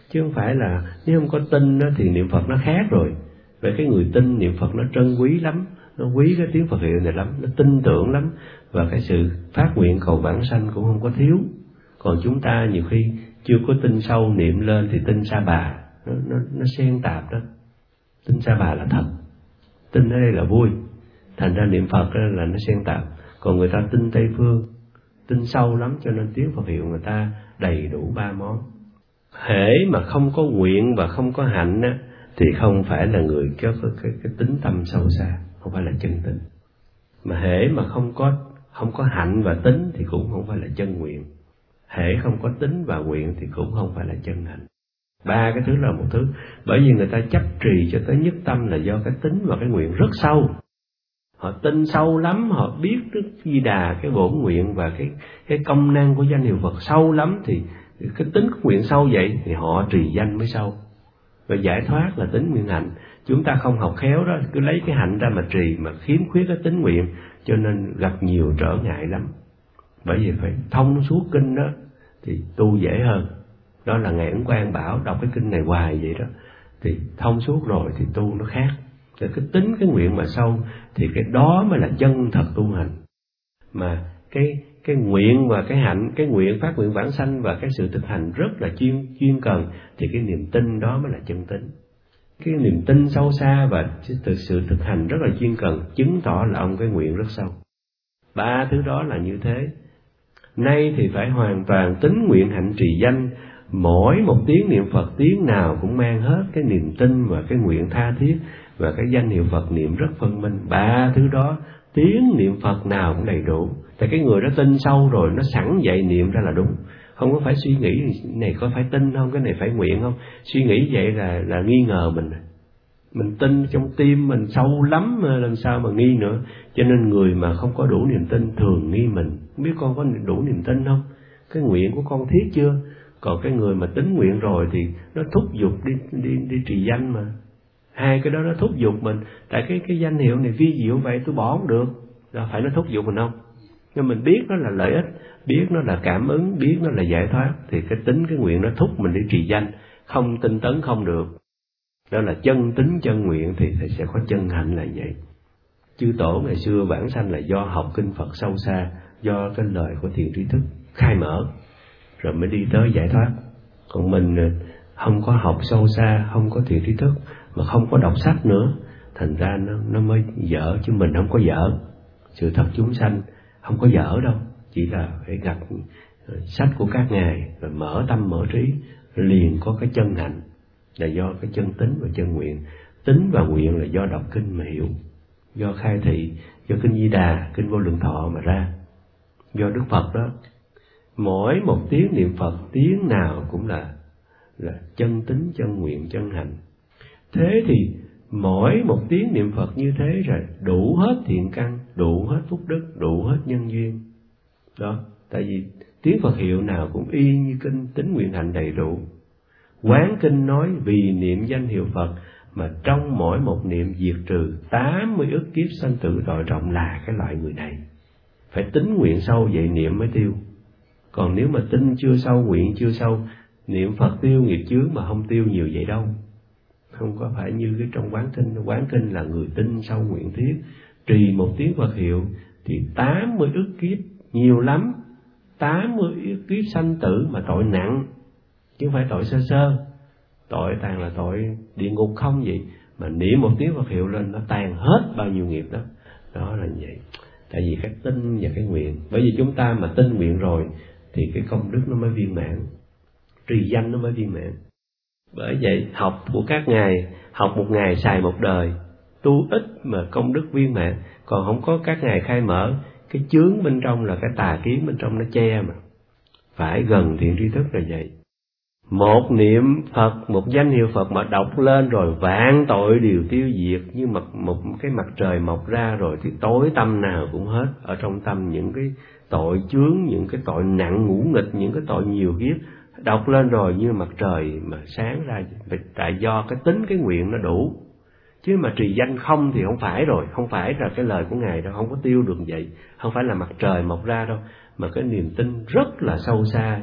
chứ không phải là nếu không có tin đó, thì niệm Phật nó khác rồi. Vậy cái người tin niệm Phật nó trân quý lắm, nó quý cái tiếng Phật hiệu này lắm, nó tin tưởng lắm, và cái sự phát nguyện cầu vãng sanh cũng không có thiếu. Còn chúng ta nhiều khi chưa có tin sâu, niệm lên thì tin sa bà, nó nó nó xen tạp đó. Tin sa bà là thật, tin ở đây là vui, thành ra niệm Phật là nó xen tạp. Còn người ta tin Tây phương, tin sâu lắm, cho nên tiếng Phật hiệu người ta đầy đủ ba món. Hễ mà không có nguyện và không có hạnh á, thì không phải là người có cái, cái, cái tính tâm sâu xa, không phải là chân tính. Mà hễ mà không có không có hạnh và tính thì cũng không phải là chân nguyện. Hễ không có tính và nguyện thì cũng không phải là chân hạnh. Ba cái thứ là một thứ. Bởi vì người ta chấp trì cho tới nhất tâm là do cái tính và cái nguyện rất sâu. Họ tin sâu lắm, họ biết Đức Di Đà cái bổn nguyện và cái cái công năng của danh hiệu Phật sâu lắm, thì cái tính cái nguyện sâu vậy thì họ trì danh mới sâu. Và giải thoát là tính nguyện hạnh. Chúng ta không học khéo đó, cứ lấy cái hạnh ra mà trì, mà khiếm khuyết cái tính nguyện, cho nên gặp nhiều trở ngại lắm. Bởi vì phải thông suốt kinh đó thì tu dễ hơn. Đó là Ngài Ấn Quang bảo đọc cái kinh này hoài vậy đó, thì thông suốt rồi thì tu nó khác. Rồi cái tính cái nguyện mà sâu thì cái đó mới là chân thật tu hành. Mà cái cái nguyện và cái hạnh, cái nguyện phát nguyện vãng sanh và cái sự thực hành rất là chuyên chuyên cần, thì cái niềm tin đó mới là chân tính. Cái niềm tin sâu xa và từ sự thực hành rất là chuyên cần chứng tỏ là ông cái nguyện rất sâu. Ba thứ đó là như thế. Nay thì phải hoàn toàn tín nguyện hạnh trì danh, mỗi một tiếng niệm Phật tiếng nào cũng mang hết cái niềm tin và cái nguyện tha thiết, và cái danh hiệu Phật niệm rất phân minh. Ba thứ đó tiếng niệm Phật nào cũng đầy đủ. Tại cái người đó tin sâu rồi, nó sẵn dậy niệm ra là đúng, không có phải suy nghĩ này có phải tin không, cái này phải nguyện không. Suy nghĩ vậy là là nghi ngờ mình. Mình tin trong tim mình sâu lắm, làm sao mà nghi nữa. Cho nên người mà không có đủ niềm tin thường nghi mình. Không biết con có đủ niềm tin không? Cái nguyện của con thiết chưa? Còn cái người mà tính nguyện rồi thì nó thúc giục đi đi đi trì danh mà. Hai cái đó nó thúc giục mình. Tại cái cái danh hiệu này vi diệu vậy, tôi bỏ không được. Đó, phải nó thúc giục mình không? Nhưng mình biết nó là lợi ích, biết nó là cảm ứng, biết nó là giải thoát, thì cái tính cái nguyện nó thúc mình đi trì danh. Không tinh tấn không được. Đó là chân tính chân nguyện thì sẽ có chân hạnh là vậy. Chư tổ ngày xưa vãng sanh là do học kinh Phật sâu xa, do cái lời của thiền tri thức khai mở, rồi mới đi tới giải thoát. Còn mình không có học sâu xa, không có thiền tri thức, mà không có đọc sách nữa, thành ra nó, nó mới dở, chứ mình không có dở. Sự thật chúng sanh không có dở đâu, chỉ là phải gặp sách của các ngài, rồi mở tâm mở trí, liền có cái chân hạnh, là do cái chân tính và chân nguyện. Tính và nguyện là do đọc kinh mà hiểu, do khai thị, do kinh Di Đà, kinh Vô Lượng Thọ mà ra, do Đức Phật đó. Mỗi một tiếng niệm Phật tiếng nào cũng là là chân tính, chân nguyện, chân hành. Thế thì mỗi một tiếng niệm Phật như thế rồi đủ hết thiện căn, đủ hết phúc đức, đủ hết nhân duyên. Đó, tại vì tiếng Phật hiệu nào cũng y như kinh tính nguyện hành đầy đủ. Quán kinh nói vì niệm danh hiệu Phật mà trong mỗi một niệm diệt trừ tám mươi ức kiếp sanh tử tội trọng, là cái loại người này. Phải tính nguyện sâu vậy niệm mới tiêu. Còn nếu mà tin chưa sâu, nguyện chưa sâu, niệm Phật tiêu nghiệp chướng mà không tiêu nhiều vậy đâu. Không có phải như cái trong quán kinh. Quán kinh là người tin sâu nguyện thiết, trì một tiếng Phật hiệu thì tám mươi ức kiếp, nhiều lắm, tám mươi ức kiếp sanh tử mà tội nặng, chứ không phải tội sơ sơ. Tội tàn là tội địa ngục không vậy, mà niệm một tiếng Phật hiệu lên nó tàn hết bao nhiêu nghiệp đó. Đó là vậy. Tại vì cái tin và cái nguyện. Bởi vì chúng ta mà tin nguyện rồi thì cái công đức nó mới viên mãn, trì danh nó mới viên mãn. Bởi vậy học của các ngài, học một ngày xài một đời, tu ít mà công đức viên mãn. Còn không có các ngài khai mở, cái chướng bên trong là cái tà kiến bên trong nó che mà. Phải gần thiện tri thức là vậy. Một niệm Phật, một danh hiệu Phật mà đọc lên rồi vạn tội đều tiêu diệt, như mặt một cái mặt trời mọc ra rồi thì tối tâm nào cũng hết. Ở trong tâm những cái tội chướng, những cái tội nặng ngũ nghịch, những cái tội nhiều kiếp, đọc lên rồi như mặt trời mà sáng ra. Tại do cái tính cái nguyện nó đủ. Chứ mà trì danh không thì không phải rồi, không phải là cái lời của Ngài đâu, không có tiêu được vậy. Không phải là mặt trời mọc ra đâu, mà cái niềm tin rất là sâu xa,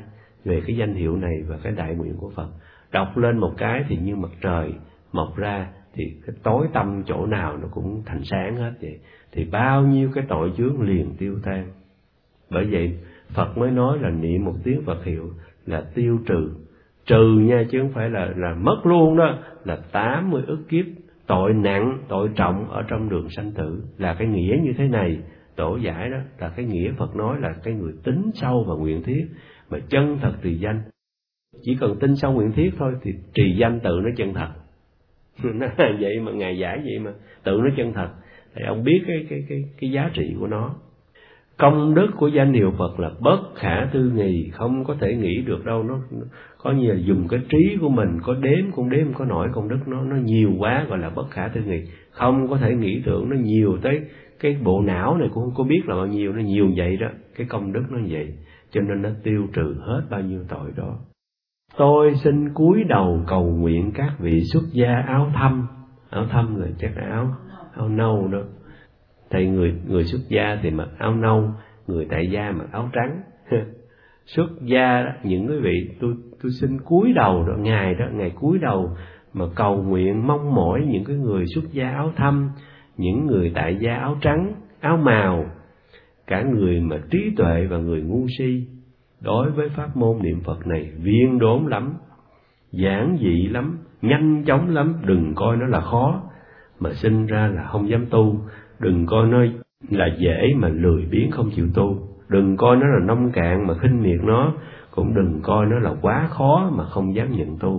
về cái danh hiệu này và cái đại nguyện của Phật. Đọc lên một cái thì như mặt trời mọc ra, thì cái tối tăm chỗ nào nó cũng thành sáng hết vậy. Thì bao nhiêu cái tội chướng liền tiêu tan. Bởi vậy Phật mới nói là niệm một tiếng Phật hiệu là tiêu trừ. Trừ nha, chứ không phải là là mất luôn đó, là tám mươi ức kiếp tội nặng, tội trọng ở trong đường sanh tử. Là cái nghĩa như thế này, tổ giải đó là cái nghĩa Phật nói là cái người tín sâu và nguyện thiết mà chân thật trì danh. Chỉ cần tin sâu nguyện thiết thôi thì trì danh tự nó chân thật. Nó vậy mà Ngài giải vậy mà tự nó chân thật. Thì ông biết cái cái cái cái giá trị của nó. Công đức của danh hiệu Phật là bất khả tư nghì, không có thể nghĩ được đâu. Nó, nó có như là dùng cái trí của mình, có đếm cũng đếm có nổi công đức nó nó nhiều quá, gọi là bất khả tư nghì, không có thể nghĩ tưởng. Nó nhiều tới cái bộ não này cũng không có biết là bao nhiêu, nó nhiều vậy đó, cái công đức nó vậy, cho nên nó tiêu trừ hết bao nhiêu tội đó. Tôi xin cúi đầu cầu nguyện các vị xuất gia áo thâm. Áo thâm là chắc là áo áo nâu đó. Thầy người người xuất gia thì mặc áo nâu, người tại gia mặc áo trắng. Xuất gia đó, những cái vị tôi tôi xin cúi đầu đó, ngài đó, ngài cúi đầu mà cầu nguyện mong mỏi những cái người xuất gia áo thâm, những người tại gia áo trắng, áo màu, cả người mà trí tuệ và người ngu si, đối với pháp môn niệm Phật này viên đốn lắm, giản dị lắm, nhanh chóng lắm, đừng coi nó là khó, mà sinh ra là không dám tu, đừng coi nó là dễ mà lười biếng không chịu tu, đừng coi nó là nông cạn mà khinh miệt nó, cũng đừng coi nó là quá khó mà không dám nhận tu.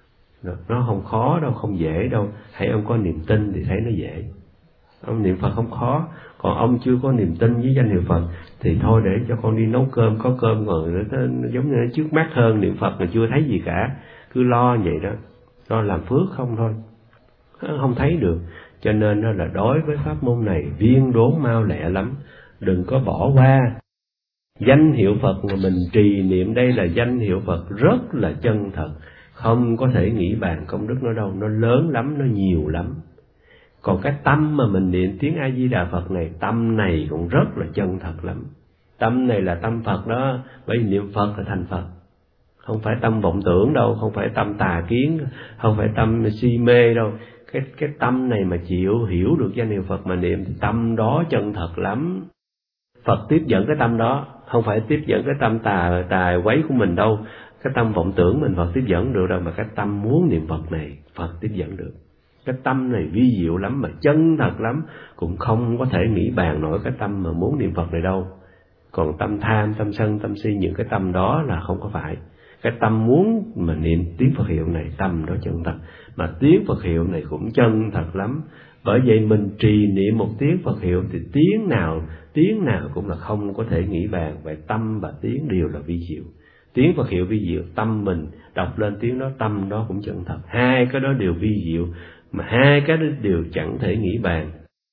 Nó không khó đâu, không dễ đâu, hãy ông có niềm tin thì thấy nó dễ. Ông niệm Phật không khó, còn ông chưa có niềm tin với danh hiệu Phật thì thôi để cho con đi nấu cơm, có cơm rồi nó, nó giống như nó trước mắt hơn, niệm Phật mà chưa thấy gì cả, cứ lo vậy đó, lo làm phước không thôi, không thấy được. Cho nên nó là đối với pháp môn này viên đốn mau lẹ lắm, đừng có bỏ qua. Danh hiệu Phật mà mình trì niệm đây là danh hiệu Phật rất là chân thật, không có thể nghĩ bàn công đức nó đâu, nó lớn lắm, nó nhiều lắm. Còn cái tâm mà mình niệm tiếng A Di Đà Phật này, tâm này cũng rất là chân thật lắm. Tâm này là tâm Phật đó, bởi vì niệm Phật là thành Phật. Không phải tâm vọng tưởng đâu, không phải tâm tà kiến, không phải tâm si mê đâu. Cái cái tâm này mà chịu hiểu được danh hiệu Phật mà niệm thì tâm đó chân thật lắm. Phật tiếp dẫn cái tâm đó, không phải tiếp dẫn cái tâm tà tà quấy của mình đâu. Cái tâm vọng tưởng mình Phật tiếp dẫn được đâu, mà cái tâm muốn niệm Phật này Phật tiếp dẫn được. Cái tâm này vi diệu lắm mà chân thật lắm, cũng không có thể nghĩ bàn nổi cái tâm mà muốn niệm Phật này đâu. Còn tâm tham, tâm sân, tâm si, những cái tâm đó là không có phải. Cái tâm muốn mà niệm tiếng Phật hiệu này, tâm đó chân thật. Mà tiếng Phật hiệu này cũng chân thật lắm. Bởi vậy mình trì niệm một tiếng Phật hiệu thì tiếng nào, tiếng nào cũng là không có thể nghĩ bàn. Vậy tâm và tiếng đều là vi diệu. Tiếng Phật hiệu vi diệu, tâm mình đọc lên tiếng đó, tâm đó cũng chân thật. Hai cái đó đều vi diệu, mà hai cái đó đều chẳng thể nghĩ bàn.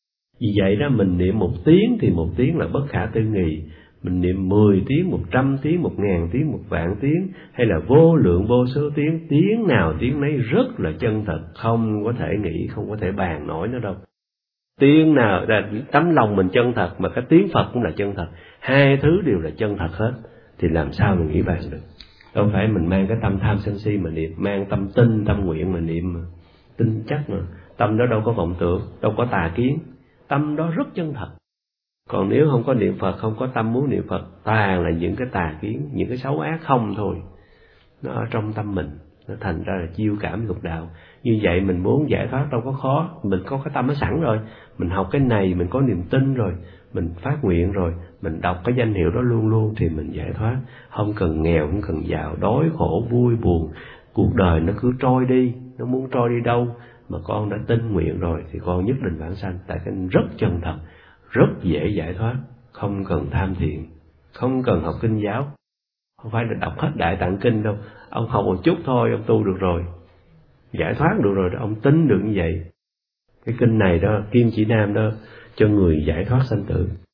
Vì vậy đó, mình niệm một tiếng thì một tiếng là bất khả tư nghì. Mình niệm mười tiếng, một trăm tiếng, một ngàn tiếng, một vạn tiếng, hay là vô lượng vô số tiếng, tiếng nào tiếng nấy rất là chân thật, không có thể nghĩ, không có thể bàn nổi nữa đâu. Tiếng nào, tấm lòng mình chân thật, mà cái tiếng Phật cũng là chân thật, hai thứ đều là chân thật hết, thì làm sao mình nghĩ bàn được. Đâu phải mình mang cái tâm tham sân si mà niệm, mang tâm tin, tâm nguyện mà niệm mà. Tin chắc mà, tâm đó đâu có vọng tưởng, đâu có tà kiến, tâm đó rất chân thật. Còn nếu không có niệm Phật, không có tâm muốn niệm Phật, toàn là những cái tà kiến, những cái xấu ác không thôi. Nó ở trong tâm mình, nó thành ra là chiêu cảm lục đạo. Như vậy mình muốn giải thoát đâu có khó, mình có cái tâm nó sẵn rồi. Mình học cái này, mình có niềm tin rồi, mình phát nguyện rồi, mình đọc cái danh hiệu đó luôn luôn thì mình giải thoát. Không cần nghèo, không cần giàu, đói khổ, vui buồn, cuộc đời nó cứ trôi đi, nó muốn trôi đi đâu. Mà con đã tin nguyện rồi thì con nhất định vãng sanh, tại cái rất chân thật, rất dễ giải thoát, không cần tham thiền, không cần học kinh giáo, không phải là đọc hết Đại Tạng Kinh đâu, ông học một chút thôi, ông tu được rồi, giải thoát được rồi, ông tin được như vậy. Cái kinh này đó, Kim Chỉ Nam đó, cho người giải thoát sanh tử.